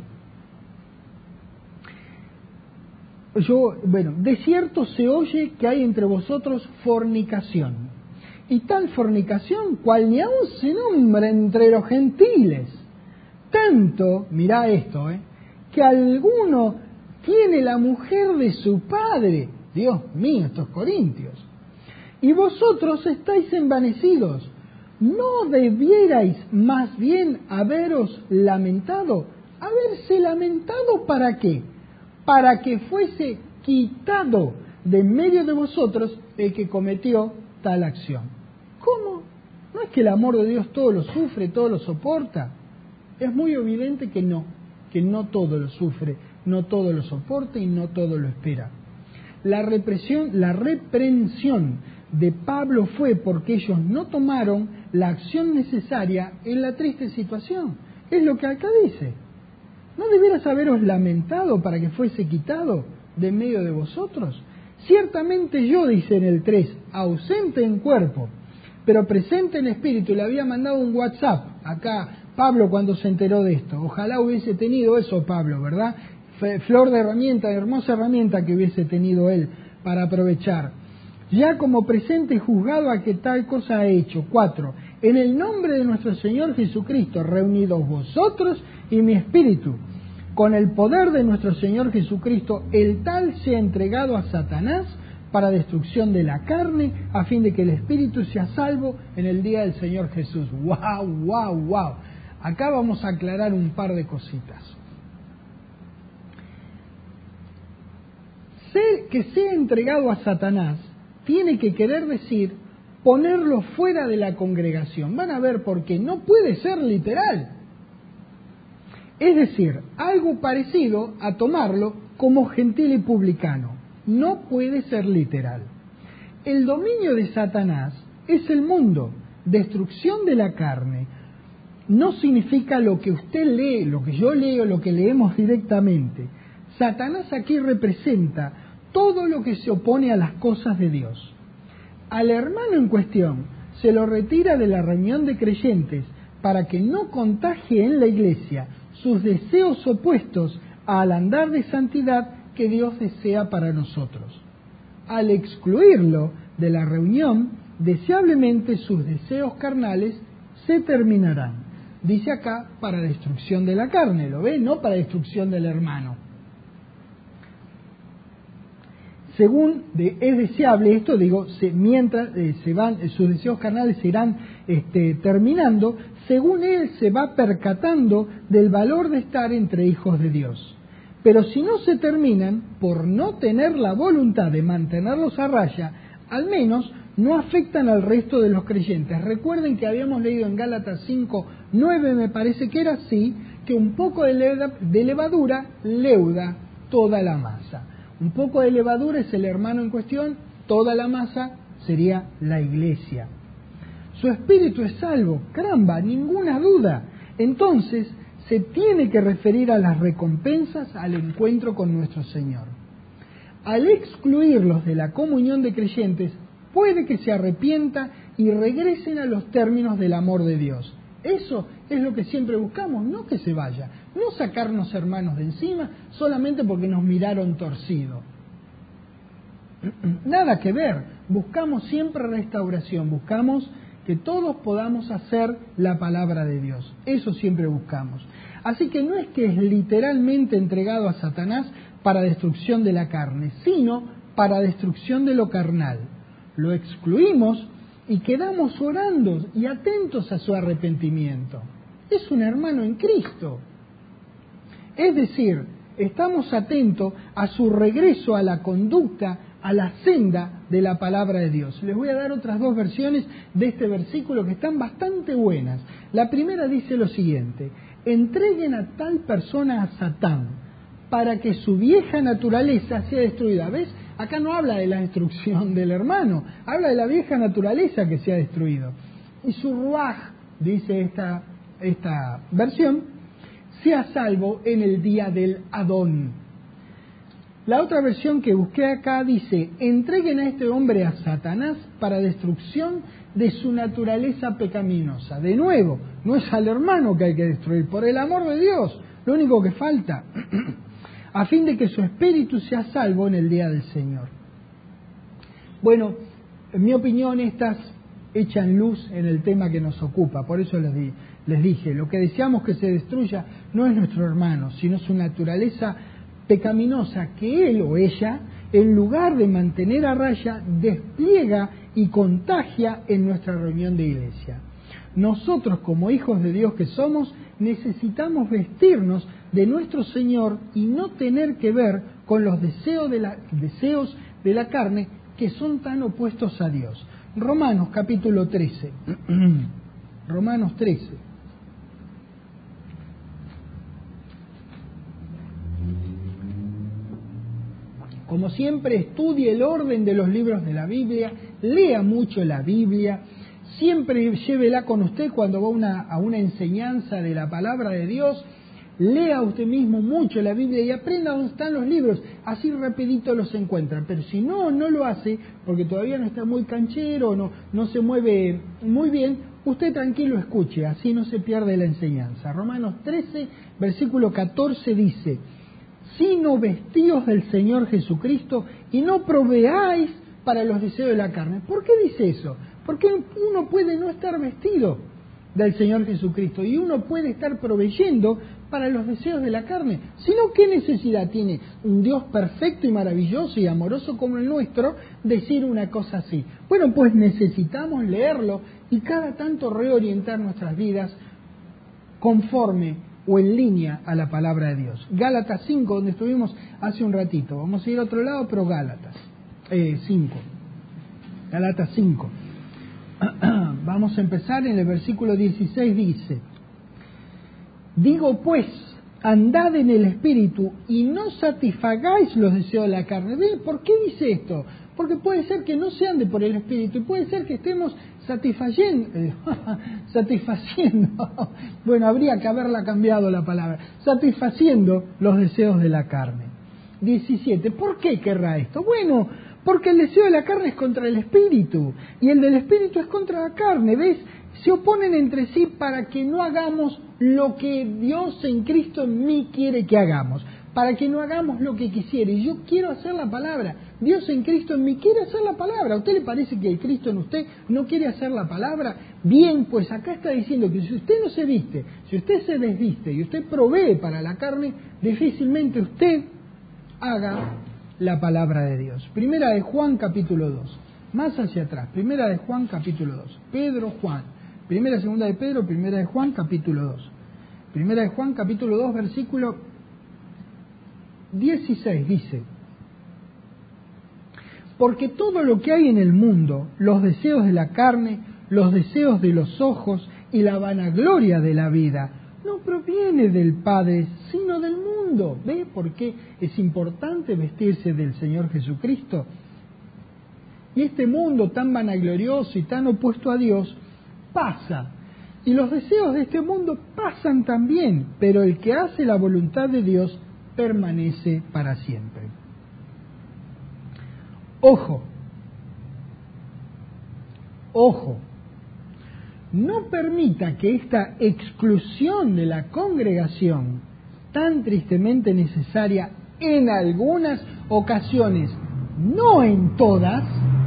Yo, bueno, de cierto se oye que hay entre vosotros fornicación, y tal fornicación cual ni aun se nombra entre los gentiles, tanto, mirá esto, eh, que alguno tiene la mujer de su padre. Dios mío, estos corintios. Y vosotros estáis envanecidos. ¿No debierais más bien haberos lamentado? ¿Haberse lamentado para qué? Para que fuese quitado de en medio de vosotros el que cometió tal acción. ¿Cómo? ¿No es que el amor de Dios todo lo sufre, todo lo soporta? Es muy evidente que no, que no todo lo sufre, no todo lo soporta y no todo lo espera. La represión, la reprensión de Pablo fue porque ellos no tomaron la acción necesaria en la triste situación. Es lo que acá dice. ¿No debieras haberos lamentado para que fuese quitado de en medio de vosotros? Ciertamente yo, dice en el tres, ausente en cuerpo, pero presente en espíritu. Le había mandado un WhatsApp acá Pablo cuando se enteró de esto. Ojalá hubiese tenido eso Pablo, ¿verdad? Flor de herramienta, hermosa herramienta que hubiese tenido él para aprovechar. Ya como presente juzgado a que tal cosa ha hecho. Cuatro, en el nombre de nuestro Señor Jesucristo, reunidos vosotros y mi espíritu, con el poder de nuestro Señor Jesucristo, el tal sea entregado a Satanás para destrucción de la carne, a fin de que el espíritu sea salvo en el día del Señor Jesús. ¡Wow, wow, wow! Acá vamos a aclarar un par de cositas. Ser, que sea entregado a Satanás tiene que querer decir ponerlo fuera de la congregación. Van a ver por qué. No puede ser literal. Es decir, algo parecido a tomarlo como gentil y publicano. No puede ser literal. El dominio de Satanás es el mundo, destrucción de la carne. No significa lo que usted lee, lo que yo leo, lo que leemos directamente. Satanás aquí representa todo lo que se opone a las cosas de Dios. Al hermano en cuestión se lo retira de la reunión de creyentes para que no contagie en la iglesia sus deseos opuestos al andar de santidad que Dios desea para nosotros. Al excluirlo de la reunión, deseablemente sus deseos carnales se terminarán. Dice acá, para destrucción de la carne, ¿lo ve? No para destrucción del hermano. Según de, es deseable esto, digo, se, mientras eh, se van, eh, sus deseos carnales se irán este, terminando, según él se va percatando del valor de estar entre hijos de Dios. Pero si no se terminan, por no tener la voluntad de mantenerlos a raya, al menos no afectan al resto de los creyentes. Recuerden que habíamos leído en Gálatas cinco, nueve, me parece que era así, que un poco de, leva, de levadura leuda toda la masa. Un poco de levadura es el hermano en cuestión, toda la masa sería la iglesia. Su espíritu es salvo, caramba, ninguna duda. Entonces, se tiene que referir a las recompensas al encuentro con nuestro Señor. Al excluirlos de la comunión de creyentes, puede que se arrepienta y regresen a los términos del amor de Dios. Eso es lo que siempre buscamos, no que se vaya, no sacarnos hermanos de encima solamente porque nos miraron torcido. Nada que ver, buscamos siempre restauración, buscamos que todos podamos hacer la palabra de Dios, eso siempre buscamos. Así que no es que es literalmente entregado a Satanás para destrucción de la carne, sino para destrucción de lo carnal. Lo excluimos y quedamos orando y atentos a su arrepentimiento. Es un hermano en Cristo. Es decir, estamos atentos a su regreso a la conducta, a la senda de la palabra de Dios. Les voy a dar otras dos versiones de este versículo que están bastante buenas. La primera dice lo siguiente: entreguen a tal persona a Satán para que su vieja naturaleza sea destruida. ¿Ves? Acá no habla de la destrucción del hermano, habla de la vieja naturaleza que se ha destruido. Y su ruaj, dice esta, esta versión, sea salvo en el día del Adón. La otra versión que busqué acá dice: entreguen a este hombre a Satanás para destrucción de su naturaleza pecaminosa. De nuevo, no es al hermano que hay que destruir, por el amor de Dios, lo único que falta, a fin de que su espíritu sea salvo en el día del Señor. Bueno, en mi opinión, estas echan luz en el tema que nos ocupa, por eso les, di, les dije, lo que deseamos que se destruya no es nuestro hermano, sino su naturaleza pecaminosa que él o ella, en lugar de mantener a raya, despliega y contagia en nuestra reunión de iglesia. Nosotros, como hijos de Dios que somos, necesitamos vestirnos de nuestro Señor y no tener que ver con los deseos de la, deseos de la carne que son tan opuestos a Dios. Romanos capítulo trece. Romanos trece. Como siempre, estudie el orden de los libros de la Biblia, lea mucho la Biblia, siempre llévela con usted cuando va una, a una enseñanza de la palabra de Dios, lea usted mismo mucho la Biblia y aprenda dónde están los libros, así rapidito los encuentra. Pero si no, no lo hace, porque todavía no está muy canchero, no, no se mueve muy bien, usted tranquilo escuche, así no se pierde la enseñanza. Romanos trece, versículo catorce dice: sino vestíos del Señor Jesucristo y no proveáis para los deseos de la carne. ¿Por qué dice eso? Porque uno puede no estar vestido del Señor Jesucristo y uno puede estar proveyendo para los deseos de la carne. Sino, ¿qué necesidad tiene un Dios perfecto y maravilloso y amoroso como el nuestro decir una cosa así? Bueno, pues necesitamos leerlo y cada tanto reorientar nuestras vidas conforme o en línea a la palabra de Dios. Gálatas cinco, donde estuvimos hace un ratito. Vamos a ir a otro lado, pero Gálatas eh, cinco. Gálatas cinco. Vamos a empezar en el versículo dieciséis, dice: digo pues, andad en el Espíritu y no satisfagáis los deseos de la carne. ¿Ven? ¿Por qué dice esto? Porque puede ser que no se ande por el Espíritu y puede ser que estemos satisfaciendo, eh, satisfaciendo, bueno, habría que haberla cambiado la palabra, satisfaciendo los deseos de la carne. diecisiete. ¿Por qué querrá esto? Bueno, porque el deseo de la carne es contra el Espíritu y el del Espíritu es contra la carne, ¿ves? Se oponen entre sí para que no hagamos lo que Dios en Cristo en mí quiere que hagamos, para que no hagamos lo que quisiera. Y yo quiero hacer la palabra, Dios en Cristo en mí quiere hacer la palabra. ¿A usted le parece que el Cristo en usted no quiere hacer la palabra? Bien, pues acá está diciendo que si usted no se viste, si usted se desviste y usted provee para la carne, difícilmente usted haga la palabra de Dios. Primera de Juan capítulo dos, más hacia atrás, primera de Juan capítulo dos, Pedro, Juan, primera, segunda de Pedro, primera de Juan capítulo dos, primera de Juan capítulo dos, versículo dieciséis dice: Porque todo lo que hay en el mundo, los deseos de la carne, los deseos de los ojos y la vanagloria de la vida, no proviene del Padre, sino del mundo. ¿Ve por qué es importante vestirse del Señor Jesucristo? Y este mundo tan vanaglorioso y tan opuesto a Dios pasa. Y los deseos de este mundo pasan también, pero el que hace la voluntad de Dios permanece para siempre. Ojo, ojo, no permita que esta exclusión de la congregación, tan tristemente necesaria en algunas ocasiones, no en todas,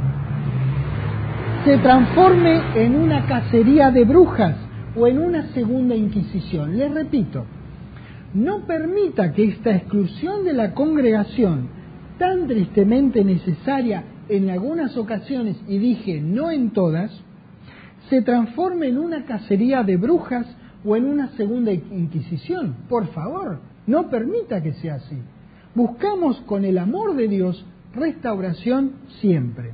se transforme en una cacería de brujas o en una segunda Inquisición. Les repito, no permita que esta exclusión de la congregación, tan tristemente necesaria en algunas ocasiones, y dije no en todas, se transforme en una cacería de brujas o en una segunda Inquisición. Por favor, no permita que sea así. Buscamos con el amor de Dios restauración siempre.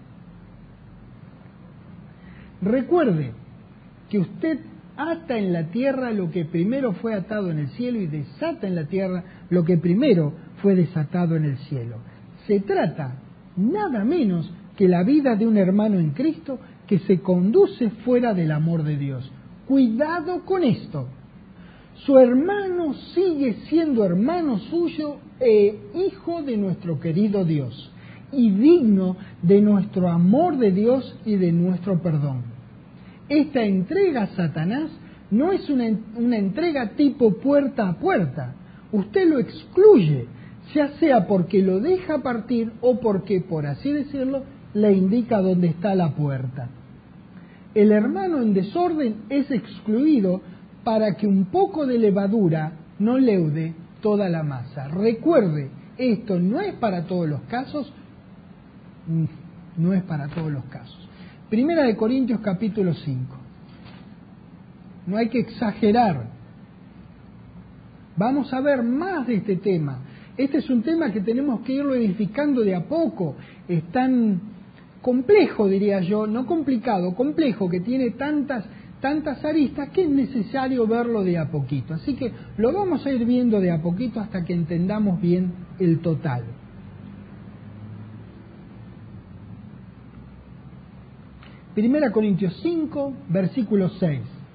Recuerde que usted ata en la tierra lo que primero fue atado en el cielo y desata en la tierra lo que primero fue desatado en el cielo. Se trata nada menos que la vida de un hermano en Cristo que se conduce fuera del amor de Dios. Cuidado con esto. Su hermano sigue siendo hermano suyo e hijo de nuestro querido Dios y digno de nuestro amor de Dios y de nuestro perdón. Esta entrega a Satanás no es una, una entrega tipo puerta a puerta. Usted lo excluye, ya sea porque lo deja partir o porque, por así decirlo, le indica dónde está la puerta. El hermano en desorden es excluido para que un poco de levadura no leude toda la masa. Recuerde, esto no es para todos los casos, no es para todos los casos. Primera de Corintios capítulo cinco. No hay que exagerar. Vamos a ver más de este tema. Este es un tema que tenemos que irlo edificando de a poco. Es tan complejo, diría yo, no complicado, complejo, que tiene tantas, tantas aristas que es necesario verlo de a poquito. Así que lo vamos a ir viendo de a poquito hasta que entendamos bien el total. Primera Corintios cinco, versículo seis.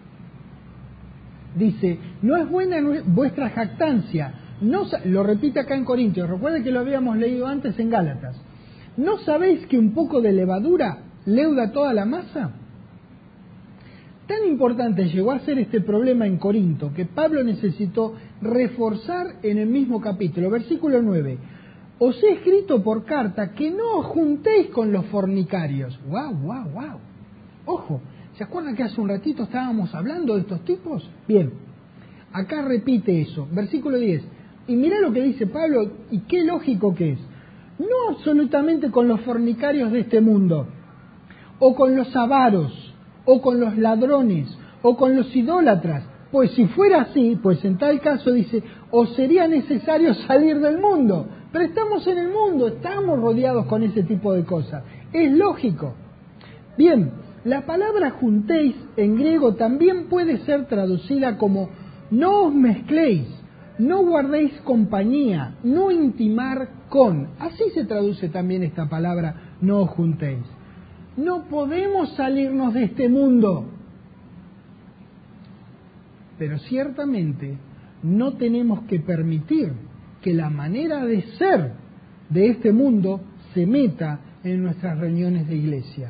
Dice, no es buena vuestra jactancia. No, lo repite acá en Corintios, recuerden que lo habíamos leído antes en Gálatas. ¿No sabéis que un poco de levadura leuda toda la masa? Tan importante llegó a ser este problema en Corinto que Pablo necesitó reforzar en el mismo capítulo, versículo nueve. Os he escrito por carta que no os juntéis con los fornicarios. ¡Wow, wow, wow! Ojo, ¿se acuerdan que hace un ratito estábamos hablando de estos tipos? Bien, acá repite eso, versículo diez. Y mirá lo que dice Pablo, y qué lógico que es. No absolutamente con los fornicarios de este mundo, o con los avaros, o con los ladrones, o con los idólatras. Pues si fuera así, pues en tal caso dice, os sería necesario salir del mundo. Pero estamos en el mundo, estamos rodeados con ese tipo de cosas. Es lógico. Bien, la palabra juntéis en griego también puede ser traducida como no os mezcléis, no guardéis compañía, no intimar con. Así se traduce también esta palabra, no os juntéis. No podemos salirnos de este mundo, pero ciertamente no tenemos que permitir que la manera de ser de este mundo se meta en nuestras reuniones de iglesia.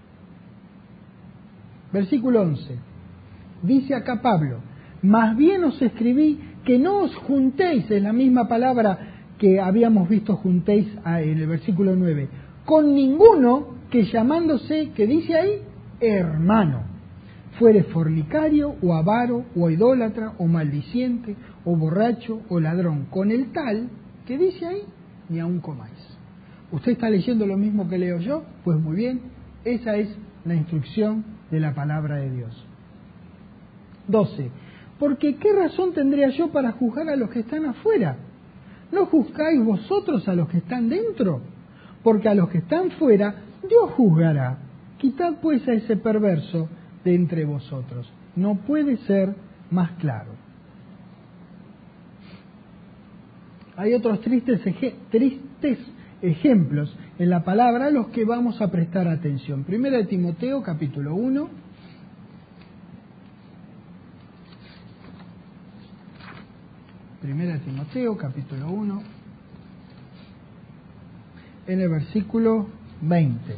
Versículo once. Dice acá Pablo, más bien os escribí que no os juntéis, es la misma palabra que habíamos visto juntéis en el versículo nueve, con ninguno que llamándose, que dice ahí, hermano, fuere fornicario o avaro o idólatra o maldiciente o borracho o ladrón, con el tal que dice ahí, ni aun comáis. ¿Usted está leyendo lo mismo que leo yo? Pues muy bien, esa es la instrucción de la palabra de Dios. doce. Porque ¿qué razón tendría yo para juzgar a los que están afuera? ¿No juzgáis vosotros a los que están dentro? porque a los que están fuera Dios juzgará. Quitad pues a ese perverso de entre vosotros. No puede ser más claro. Hay otros tristes, eje, tristes ejemplos en la palabra a los que vamos a prestar atención. Primera de Timoteo, capítulo uno. Primera de Timoteo, capítulo uno. En el versículo veinte.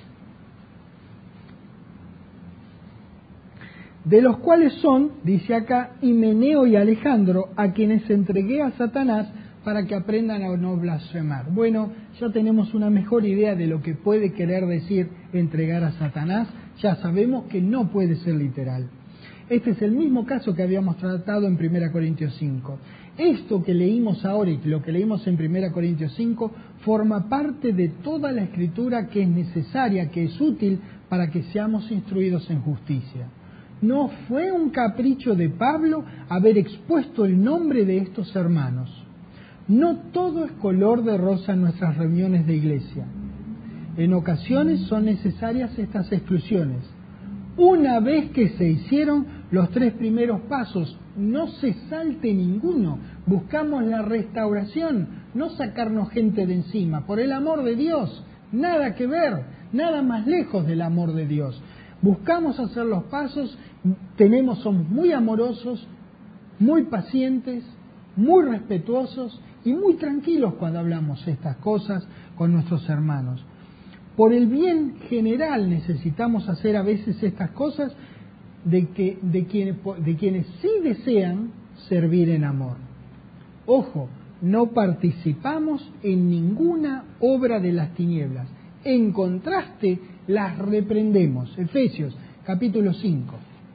De los cuales son, dice acá, Himeneo y Alejandro, a quienes entregué a Satanás para que aprendan a no blasfemar. Bueno, ya tenemos una mejor idea de lo que puede querer decir entregar a Satanás. Ya sabemos que no puede ser literal. Este es el mismo caso que habíamos tratado en Primera Corintios cinco. Esto que leímos ahora y lo que leímos en Primera Corintios cinco forma parte de toda la Escritura que es necesaria, que es útil para que seamos instruidos en justicia. No fue un capricho de Pablo haber expuesto el nombre de estos hermanos. No todo es color de rosa en nuestras reuniones de iglesia. En ocasiones son necesarias estas exclusiones. Una vez que se hicieron los tres primeros pasos, no se salte ninguno. Buscamos la restauración, no sacarnos gente de encima. Por el amor de Dios, nada que ver, nada más lejos del amor de Dios. Buscamos hacer los pasos, tenemos, somos muy amorosos, muy pacientes, muy respetuosos y muy tranquilos cuando hablamos estas cosas con nuestros hermanos. Por el bien general necesitamos hacer a veces estas cosas de, que, de, quienes, de quienes sí desean servir en amor. Ojo, no participamos en ninguna obra de las tinieblas. En contraste, las reprendemos. Efesios, capítulo cinco.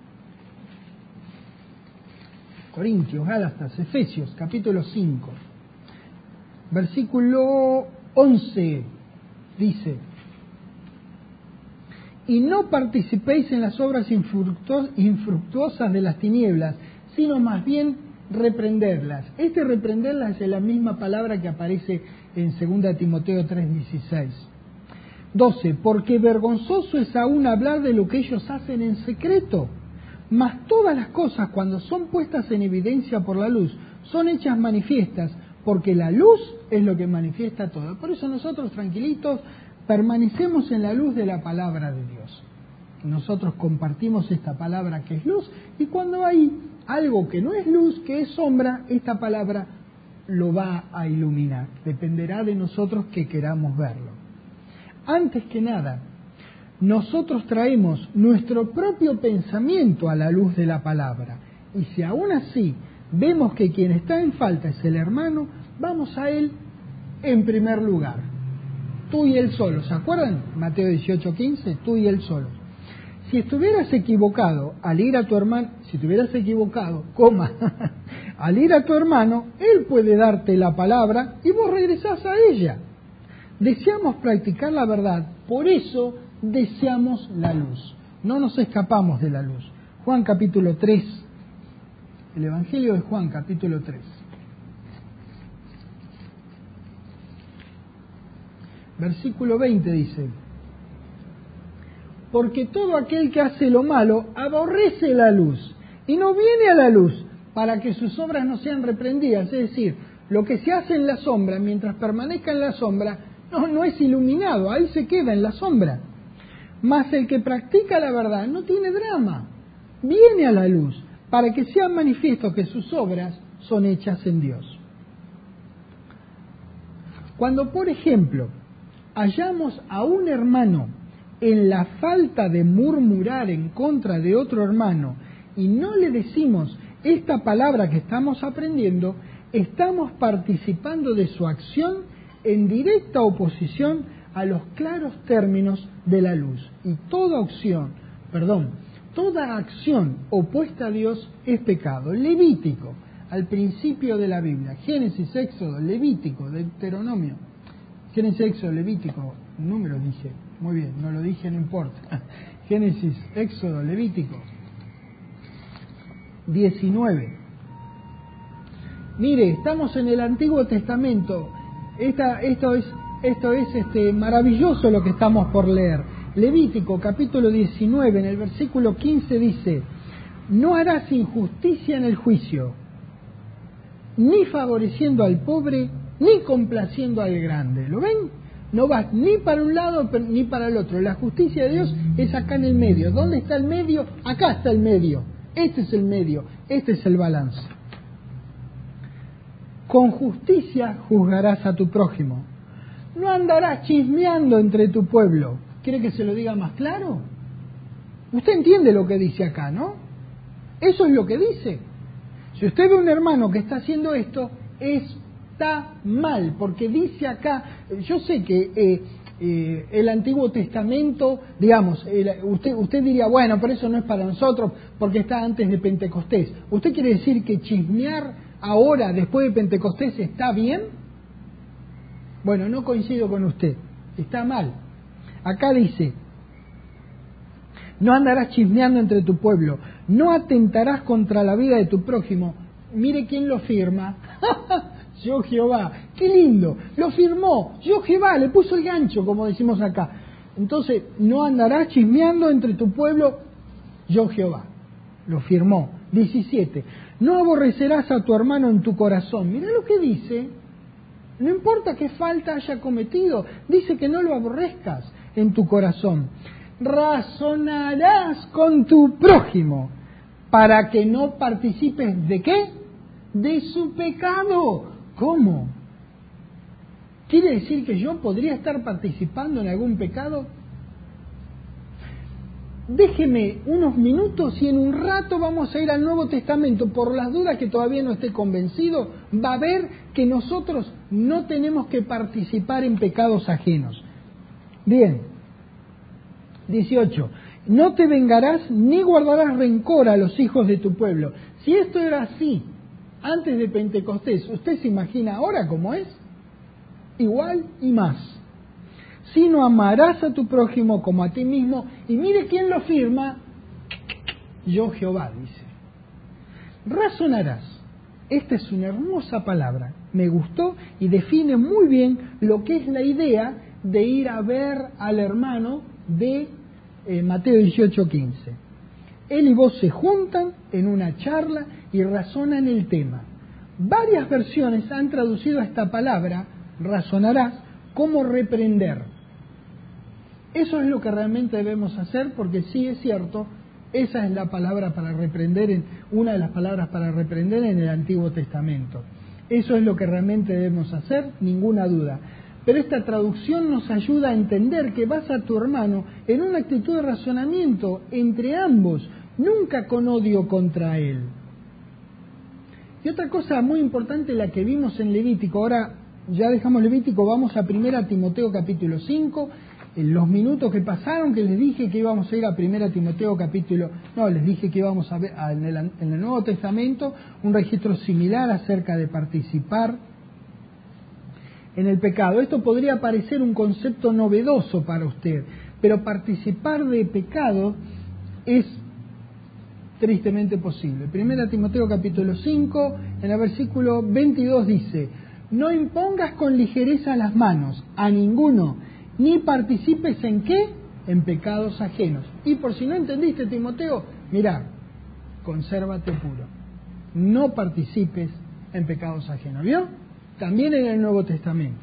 Corintios, Gálatas, Efesios, capítulo cinco. Versículo once, dice: y no participéis en las obras infructuosas de las tinieblas, sino más bien reprenderlas. Este reprenderlas es la misma palabra que aparece en segunda Timoteo tres dieciséis. doce. Porque vergonzoso es aún hablar de lo que ellos hacen en secreto, mas todas las cosas, cuando son puestas en evidencia por la luz, son hechas manifiestas, porque la luz es lo que manifiesta todo. Por eso nosotros, tranquilitos, permanecemos en la luz de la palabra de Dios. Nosotros compartimos esta palabra que es luz, y cuando hay algo que no es luz, que es sombra, esta palabra lo va a iluminar. Dependerá de nosotros que queramos verlo. Antes que nada, nosotros traemos nuestro propio pensamiento a la luz de la palabra. Y si aún así vemos que quien está en falta es el hermano, vamos a él en primer lugar. Tú y él solo, ¿se acuerdan? Mateo dieciocho quince, tú y él solo. Si estuvieras equivocado al ir a tu hermano, si te hubieras equivocado, coma, al ir a tu hermano, él puede darte la palabra y vos regresás a ella. Deseamos practicar la verdad, por eso deseamos la luz. No nos escapamos de la luz. Juan capítulo tres, el Evangelio de Juan capítulo tres. Versículo veinte dice: porque todo aquel que hace lo malo aborrece la luz y no viene a la luz para que sus obras no sean reprendidas. Es decir, lo que se hace en la sombra, mientras permanezca en la sombra, no, no es iluminado, ahí se queda en la sombra. Mas el que practica la verdad no tiene drama, viene a la luz para que sea manifiesto que sus obras son hechas en Dios. Cuando, por ejemplo, hallamos a un hermano en la falta de murmurar en contra de otro hermano y no le decimos esta palabra que estamos aprendiendo, estamos participando de su acción en directa oposición a los claros términos de la luz. Y toda acción, perdón, toda acción opuesta a Dios es pecado. Levítico, al principio de la Biblia, Génesis, Éxodo, Levítico, Deuteronomio, Génesis, Éxodo, Levítico, números dije, muy bien, no lo dije, no importa. Génesis, Éxodo, Levítico, diecinueve. Mire, estamos en el Antiguo Testamento. Esta, esto es Esto es este, maravilloso lo que estamos por leer. Levítico capítulo diecinueve, en el versículo quince dice: no harás injusticia en el juicio, ni favoreciendo al pobre, ni complaciendo al grande. ¿Lo ven? No vas ni para un lado ni para el otro. La justicia de Dios es acá en el medio. ¿Dónde está el medio? Acá está el medio. Este es el medio. Este es el balance. Con justicia juzgarás a tu prójimo. No andarás chismeando entre tu pueblo. ¿Quiere que se lo diga más claro? Usted entiende lo que dice acá, ¿no? Eso es lo que dice. Si usted ve a un hermano que está haciendo esto, está mal, porque dice acá, yo sé que eh, eh, el Antiguo Testamento, digamos, el, usted, usted diría, bueno, pero eso no es para nosotros, porque está antes de Pentecostés. ¿Usted quiere decir que chismear ahora, después de Pentecostés, está bien? Bueno, no coincido con usted, está mal. Acá dice: no andarás chismeando entre tu pueblo, no atentarás contra la vida de tu prójimo. Mire quién lo firma. Yo Jehová. Qué lindo. Lo firmó. Yo Jehová. Le puso el gancho, como decimos acá. Entonces, no andarás chismeando entre tu pueblo. Yo Jehová. Lo firmó. diecisiete. No aborrecerás a tu hermano en tu corazón. Mira lo que dice. No importa qué falta haya cometido. Dice que no lo aborrezcas en tu corazón. Razonarás con tu prójimo para que no participes de qué, de su pecado. ¿Cómo? ¿Quiere decir que yo podría estar participando en algún pecado? Déjeme unos minutos y en un rato vamos a ir al Nuevo Testamento. Por las dudas que todavía no esté convencido, va a ver que nosotros no tenemos que participar en pecados ajenos. Bien. dieciocho. No te vengarás ni guardarás rencor a los hijos de tu pueblo. Si esto era así antes de Pentecostés, ¿usted se imagina ahora cómo es? Igual y más. Sino amarás a tu prójimo como a ti mismo. Y mire quién lo firma. Yo Jehová, dice. Razonarás. Esta es una hermosa palabra. Me gustó y define muy bien lo que es la idea de ir a ver al hermano de eh, Mateo dieciocho quince. Él y vos se juntan en una charla y razonan el tema. Varias versiones han traducido esta palabra, razonarás, como reprender. Eso es lo que realmente debemos hacer, porque sí es cierto, esa es la palabra para reprender, en, una de las palabras para reprender en el Antiguo Testamento. Eso es lo que realmente debemos hacer, ninguna duda. Pero esta traducción nos ayuda a entender que vas a tu hermano en una actitud de razonamiento entre ambos, nunca con odio contra él. Y otra cosa muy importante, la que vimos en Levítico, ahora ya dejamos Levítico, vamos a primera Timoteo capítulo cinco, en los minutos que pasaron que les dije que íbamos a ir a primera Timoteo capítulo, no, les dije que íbamos a ver en el, en el Nuevo Testamento un registro similar acerca de participar en el pecado. Esto podría parecer un concepto novedoso para usted, pero participar de pecado es tristemente posible. Primera Timoteo capítulo cinco, en el versículo veintidós dice: no impongas con ligereza las manos a ninguno, ni participes en qué, en pecados ajenos. Y por si no entendiste, Timoteo, mirá, consérvate puro, no participes en pecados ajenos. ¿Vio? También en el Nuevo Testamento.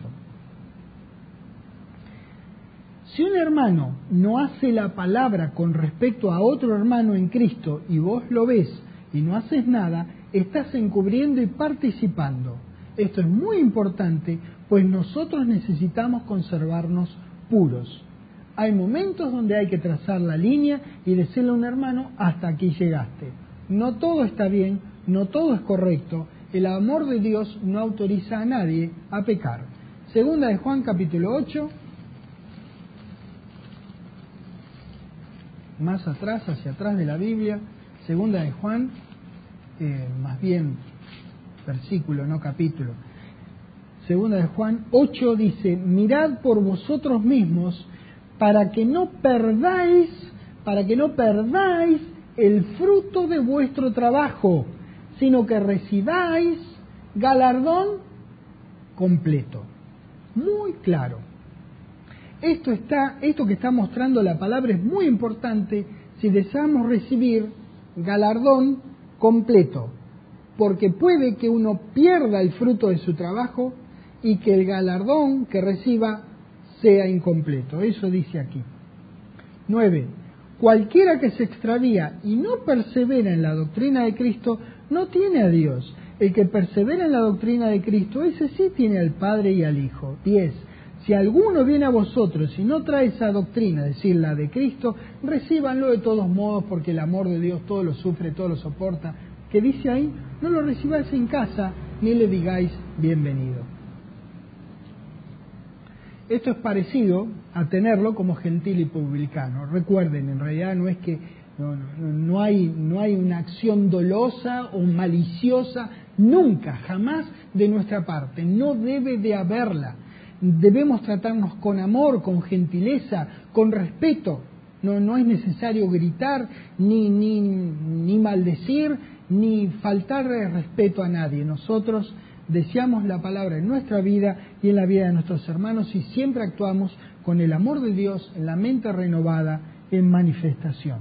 Si un hermano no hace la palabra con respecto a otro hermano en Cristo y vos lo ves y no haces nada, estás encubriendo y participando. Esto es muy importante, pues nosotros necesitamos conservarnos puros. Hay momentos donde hay que trazar la línea y decirle a un hermano: hasta aquí llegaste. No todo está bien, no todo es correcto. El amor de Dios no autoriza a nadie a pecar. Segunda de Juan capítulo ocho, más atrás, hacia atrás de la Biblia, segunda de Juan, eh, más bien versículo, no capítulo. Segunda de Juan ocho dice: mirad por vosotros mismos para que no perdáis, para que no perdáis el fruto de vuestro trabajo, sino que recibáis galardón completo. Muy claro. Esto, está, esto que está mostrando la palabra es muy importante si deseamos recibir galardón completo, porque puede que uno pierda el fruto de su trabajo y que el galardón que reciba sea incompleto. Eso dice aquí. nueve. Cualquiera que se extravía y no persevera en la doctrina de Cristo no tiene a Dios. El que persevera en la doctrina de Cristo, ese sí tiene al Padre y al Hijo. diez. Si alguno viene a vosotros y no trae esa doctrina, es decir, la de Cristo, recíbanlo de todos modos, porque el amor de Dios todo lo sufre, todo lo soporta. Que dice ahí, no lo recibáis en casa, ni le digáis bienvenido. Esto es parecido a tenerlo como gentil y publicano. Recuerden, en realidad no es que no, no, no, hay, no hay una acción dolosa o maliciosa, nunca, jamás de nuestra parte. No debe de haberla. Debemos tratarnos con amor, con gentileza, con respeto. No, no es necesario gritar, ni, ni, ni maldecir, ni faltar de respeto a nadie. Nosotros deseamos la palabra en nuestra vida y en la vida de nuestros hermanos y siempre actuamos con el amor de Dios, en la mente renovada, en manifestación.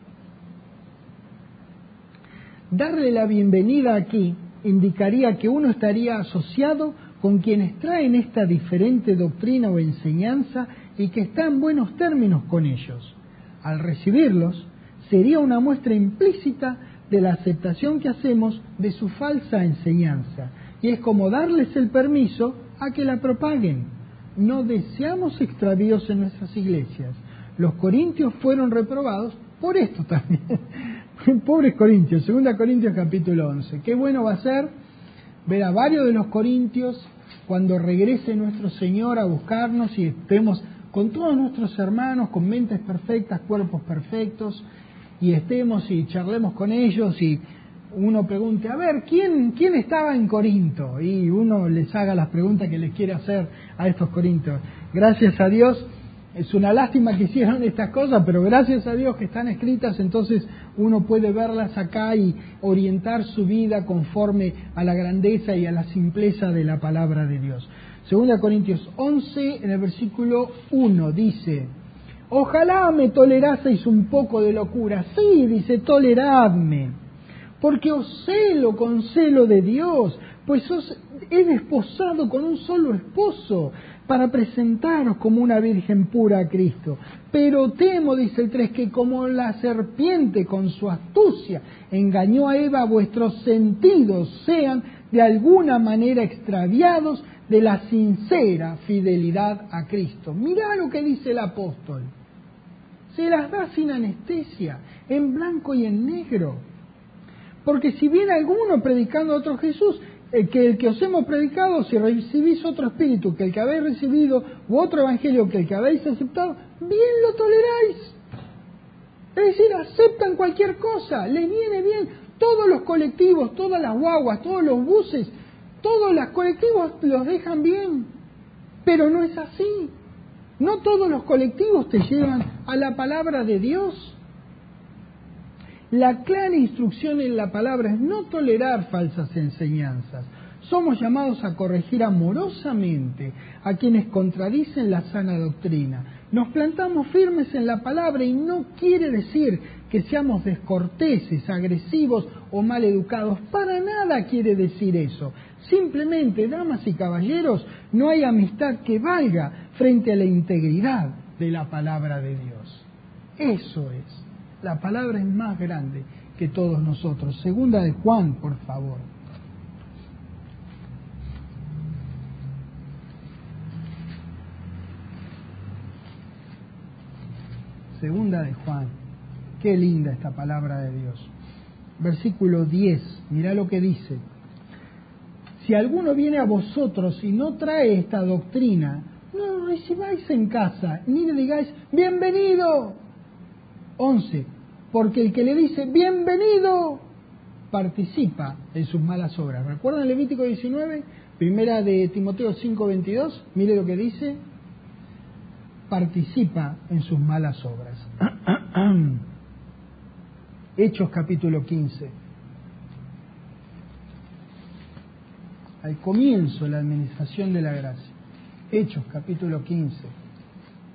Darle la bienvenida aquí indicaría que uno estaría asociado con quienes traen esta diferente doctrina o enseñanza y que está en buenos términos con ellos. Al recibirlos, sería una muestra implícita de la aceptación que hacemos de su falsa enseñanza, y es como darles el permiso a que la propaguen. No deseamos extravíos en nuestras iglesias. Los corintios fueron reprobados por esto también. Pobres corintios, segunda Corintios capítulo once. Qué bueno va a ser ver a varios de los corintios cuando regrese nuestro Señor a buscarnos y estemos con todos nuestros hermanos, con mentes perfectas, cuerpos perfectos, y estemos y charlemos con ellos y uno pregunte, a ver, ¿quién, quién estaba en Corinto? Y uno les haga las preguntas que les quiere hacer a estos corintios. Gracias a Dios, es una lástima que hicieron estas cosas, pero gracias a Dios que están escritas, entonces uno puede verlas acá y orientar su vida conforme a la grandeza y a la simpleza de la palabra de Dios. Segunda Corintios once, en el versículo uno, dice, ojalá me toleraseis un poco de locura. Sí, dice, toleradme, porque os celo con celo de Dios, pues os he desposado con un solo esposo, para presentaros como una virgen pura a Cristo. Pero temo, dice el tres, que como la serpiente con su astucia engañó a Eva, vuestros sentidos sean de alguna manera extraviados de la sincera fidelidad a Cristo. Mirá lo que dice el apóstol. Se las da sin anestesia, en blanco y en negro. Porque si viene alguno predicando a otro Jesús, el que el que os hemos predicado, si recibís otro espíritu que el que habéis recibido, u otro evangelio que el que habéis aceptado, bien lo toleráis. Es decir, aceptan cualquier cosa, les viene bien. Todos los colectivos, todas las guaguas, todos los buses, todos los colectivos los dejan bien. Pero no es así. No todos los colectivos te llevan a la palabra de Dios. La clara instrucción en la palabra es no tolerar falsas enseñanzas. Somos llamados a corregir amorosamente a quienes contradicen la sana doctrina. Nos plantamos firmes en la palabra y no quiere decir que seamos descorteses, agresivos o mal educados. Para nada quiere decir eso. Simplemente, damas y caballeros, no hay amistad que valga frente a la integridad de la palabra de Dios. Eso es. La palabra es más grande que todos nosotros. Segunda de Juan, por favor. Segunda de Juan. Qué linda esta palabra de Dios. Versículo diez. Mirá lo que dice. Si alguno viene a vosotros y no trae esta doctrina, no lo recibáis en casa, ni le digáis, bienvenido. once. Porque el que le dice bienvenido participa en sus malas obras. ¿Recuerdan Levítico diecinueve? Primera de Timoteo cinco veintidós. Mire lo que dice. Participa en sus malas obras. Hechos capítulo quince. Al comienzo de la administración de la gracia. Hechos capítulo quince.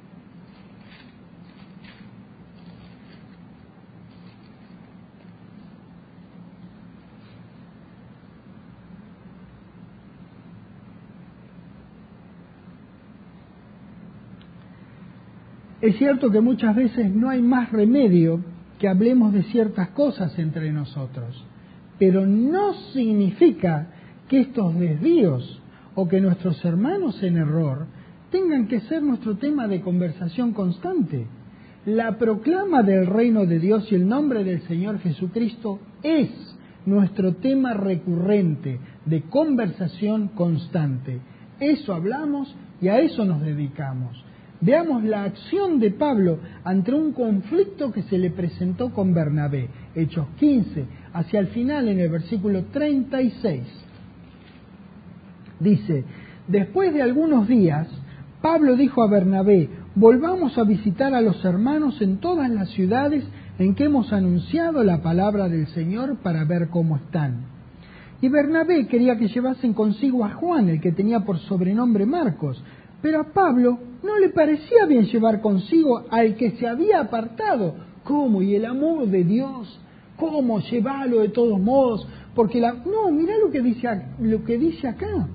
Es cierto que muchas veces no hay más remedio que hablemos de ciertas cosas entre nosotros, pero no significa que estos desvíos o que nuestros hermanos en error tengan que ser nuestro tema de conversación constante. La proclama del reino de Dios y el nombre del Señor Jesucristo es nuestro tema recurrente de conversación constante. Eso hablamos y a eso nos dedicamos. Veamos la acción de Pablo ante un conflicto que se le presentó con Bernabé. Hechos quince, hacia el final en el versículo treinta y seis. Dice, después de algunos días, Pablo dijo a Bernabé, volvamos a visitar a los hermanos en todas las ciudades en que hemos anunciado la palabra del Señor para ver cómo están. Y Bernabé quería que llevasen consigo a Juan, el que tenía por sobrenombre Marcos, pero a Pablo no le parecía bien llevar consigo al que se había apartado. ¿Cómo? ¿Y el amor de Dios? ¿Cómo? Llévalo de todos modos, porque la... No, mirá lo que dice, lo que dice acá.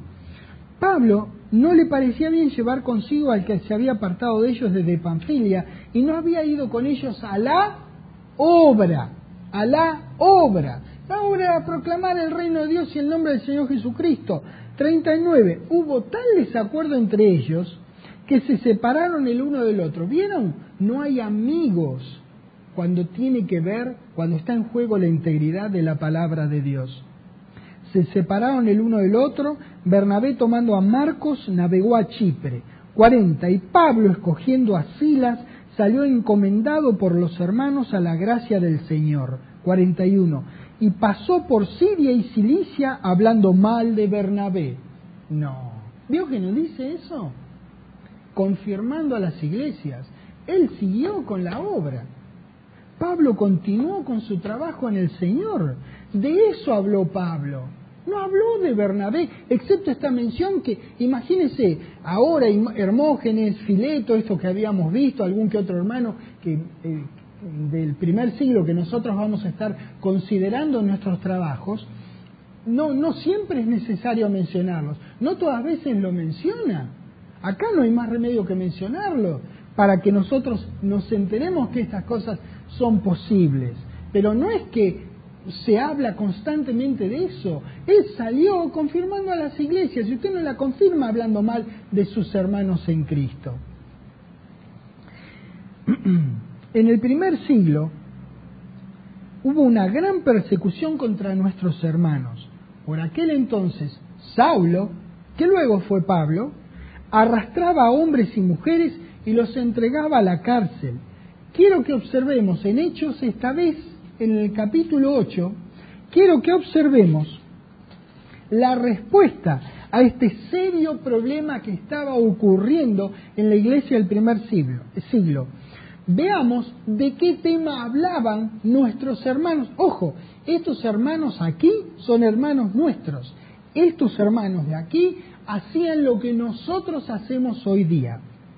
Pablo no le parecía bien llevar consigo al que se había apartado de ellos desde Panfilia y no había ido con ellos a la obra, a la obra. La obra era proclamar el reino de Dios y el nombre del Señor Jesucristo. treinta y nueve. Hubo tal desacuerdo entre ellos que se separaron el uno del otro. ¿Vieron? No hay amigos cuando tiene que ver, cuando está en juego la integridad de la palabra de Dios. Se separaron el uno del otro. Bernabé, tomando a Marcos, navegó a Chipre. cuarenta. Y Pablo, escogiendo a Silas, salió encomendado por los hermanos a la gracia del Señor. cuarenta y uno. Y pasó por Siria y Cilicia hablando mal de Bernabé. No. ¿Vio que no dice eso? Confirmando a las iglesias. Él siguió con la obra. Pablo continuó con su trabajo en el Señor. De eso habló Pablo. No habló de Bernabé, excepto esta mención que, imagínense, ahora Hermógenes, Fileto, esto que habíamos visto, algún que otro hermano que eh, del primer siglo que nosotros vamos a estar considerando en nuestros trabajos, no, no siempre es necesario mencionarlos, no todas veces lo menciona. Acá no hay más remedio que mencionarlo, para que nosotros nos enteremos que estas cosas son posibles. Pero no es que se habla constantemente de eso. Él salió confirmando a las iglesias, y usted no la confirma hablando mal de sus hermanos en Cristo. En el primer siglo hubo una gran persecución contra nuestros hermanos. Por aquel entonces, Saulo, que luego fue Pablo, arrastraba a hombres y mujeres y los entregaba a la cárcel. Quiero que observemos en Hechos, esta vez en el capítulo ocho, quiero que observemos la respuesta a este serio problema que estaba ocurriendo en la iglesia del primer siglo. siglo. Veamos de qué tema hablaban nuestros hermanos. Ojo, estos hermanos aquí son hermanos nuestros. Estos hermanos de aquí hacían lo que nosotros hacemos hoy día.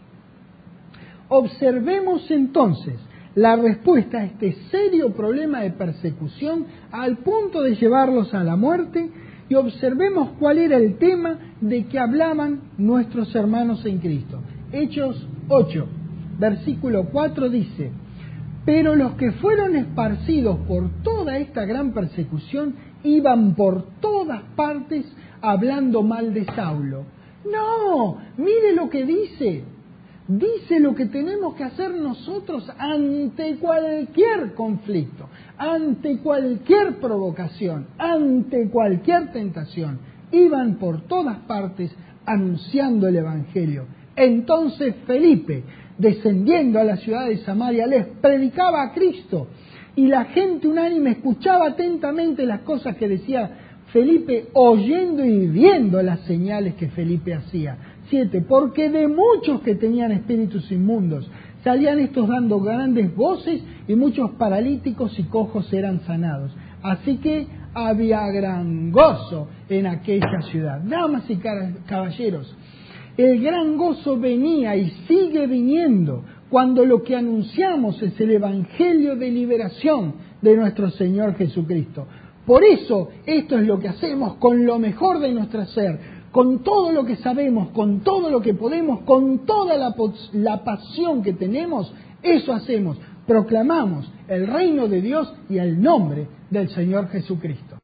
Observemos entonces la respuesta a este serio problema de persecución al punto de llevarlos a la muerte, y observemos cuál era el tema de que hablaban nuestros hermanos en Cristo. Hechos ocho, versículo cuatro dice: pero los que fueron esparcidos por toda esta gran persecución iban por todas partes hablando mal de Saulo. No, mire lo que dice. Dice lo que tenemos que hacer nosotros ante cualquier conflicto, ante cualquier provocación, ante cualquier tentación. Iban por todas partes anunciando el Evangelio. Entonces Felipe, descendiendo a la ciudad de Samaria, les predicaba a Cristo, y la gente unánime escuchaba atentamente las cosas que decía Felipe, oyendo y viendo las señales que Felipe hacía. Siete, porque de muchos que tenían espíritus inmundos salían estos dando grandes voces, y muchos paralíticos y cojos eran sanados. Así que había gran gozo en aquella ciudad. Damas y caballeros, el gran gozo venía y sigue viniendo cuando lo que anunciamos es el Evangelio de liberación de nuestro Señor Jesucristo. Por eso, esto es lo que hacemos con lo mejor de nuestro ser, con todo lo que sabemos, con todo lo que podemos, con toda la, la pasión que tenemos, eso hacemos. Proclamamos el reino de Dios y el nombre del Señor Jesucristo.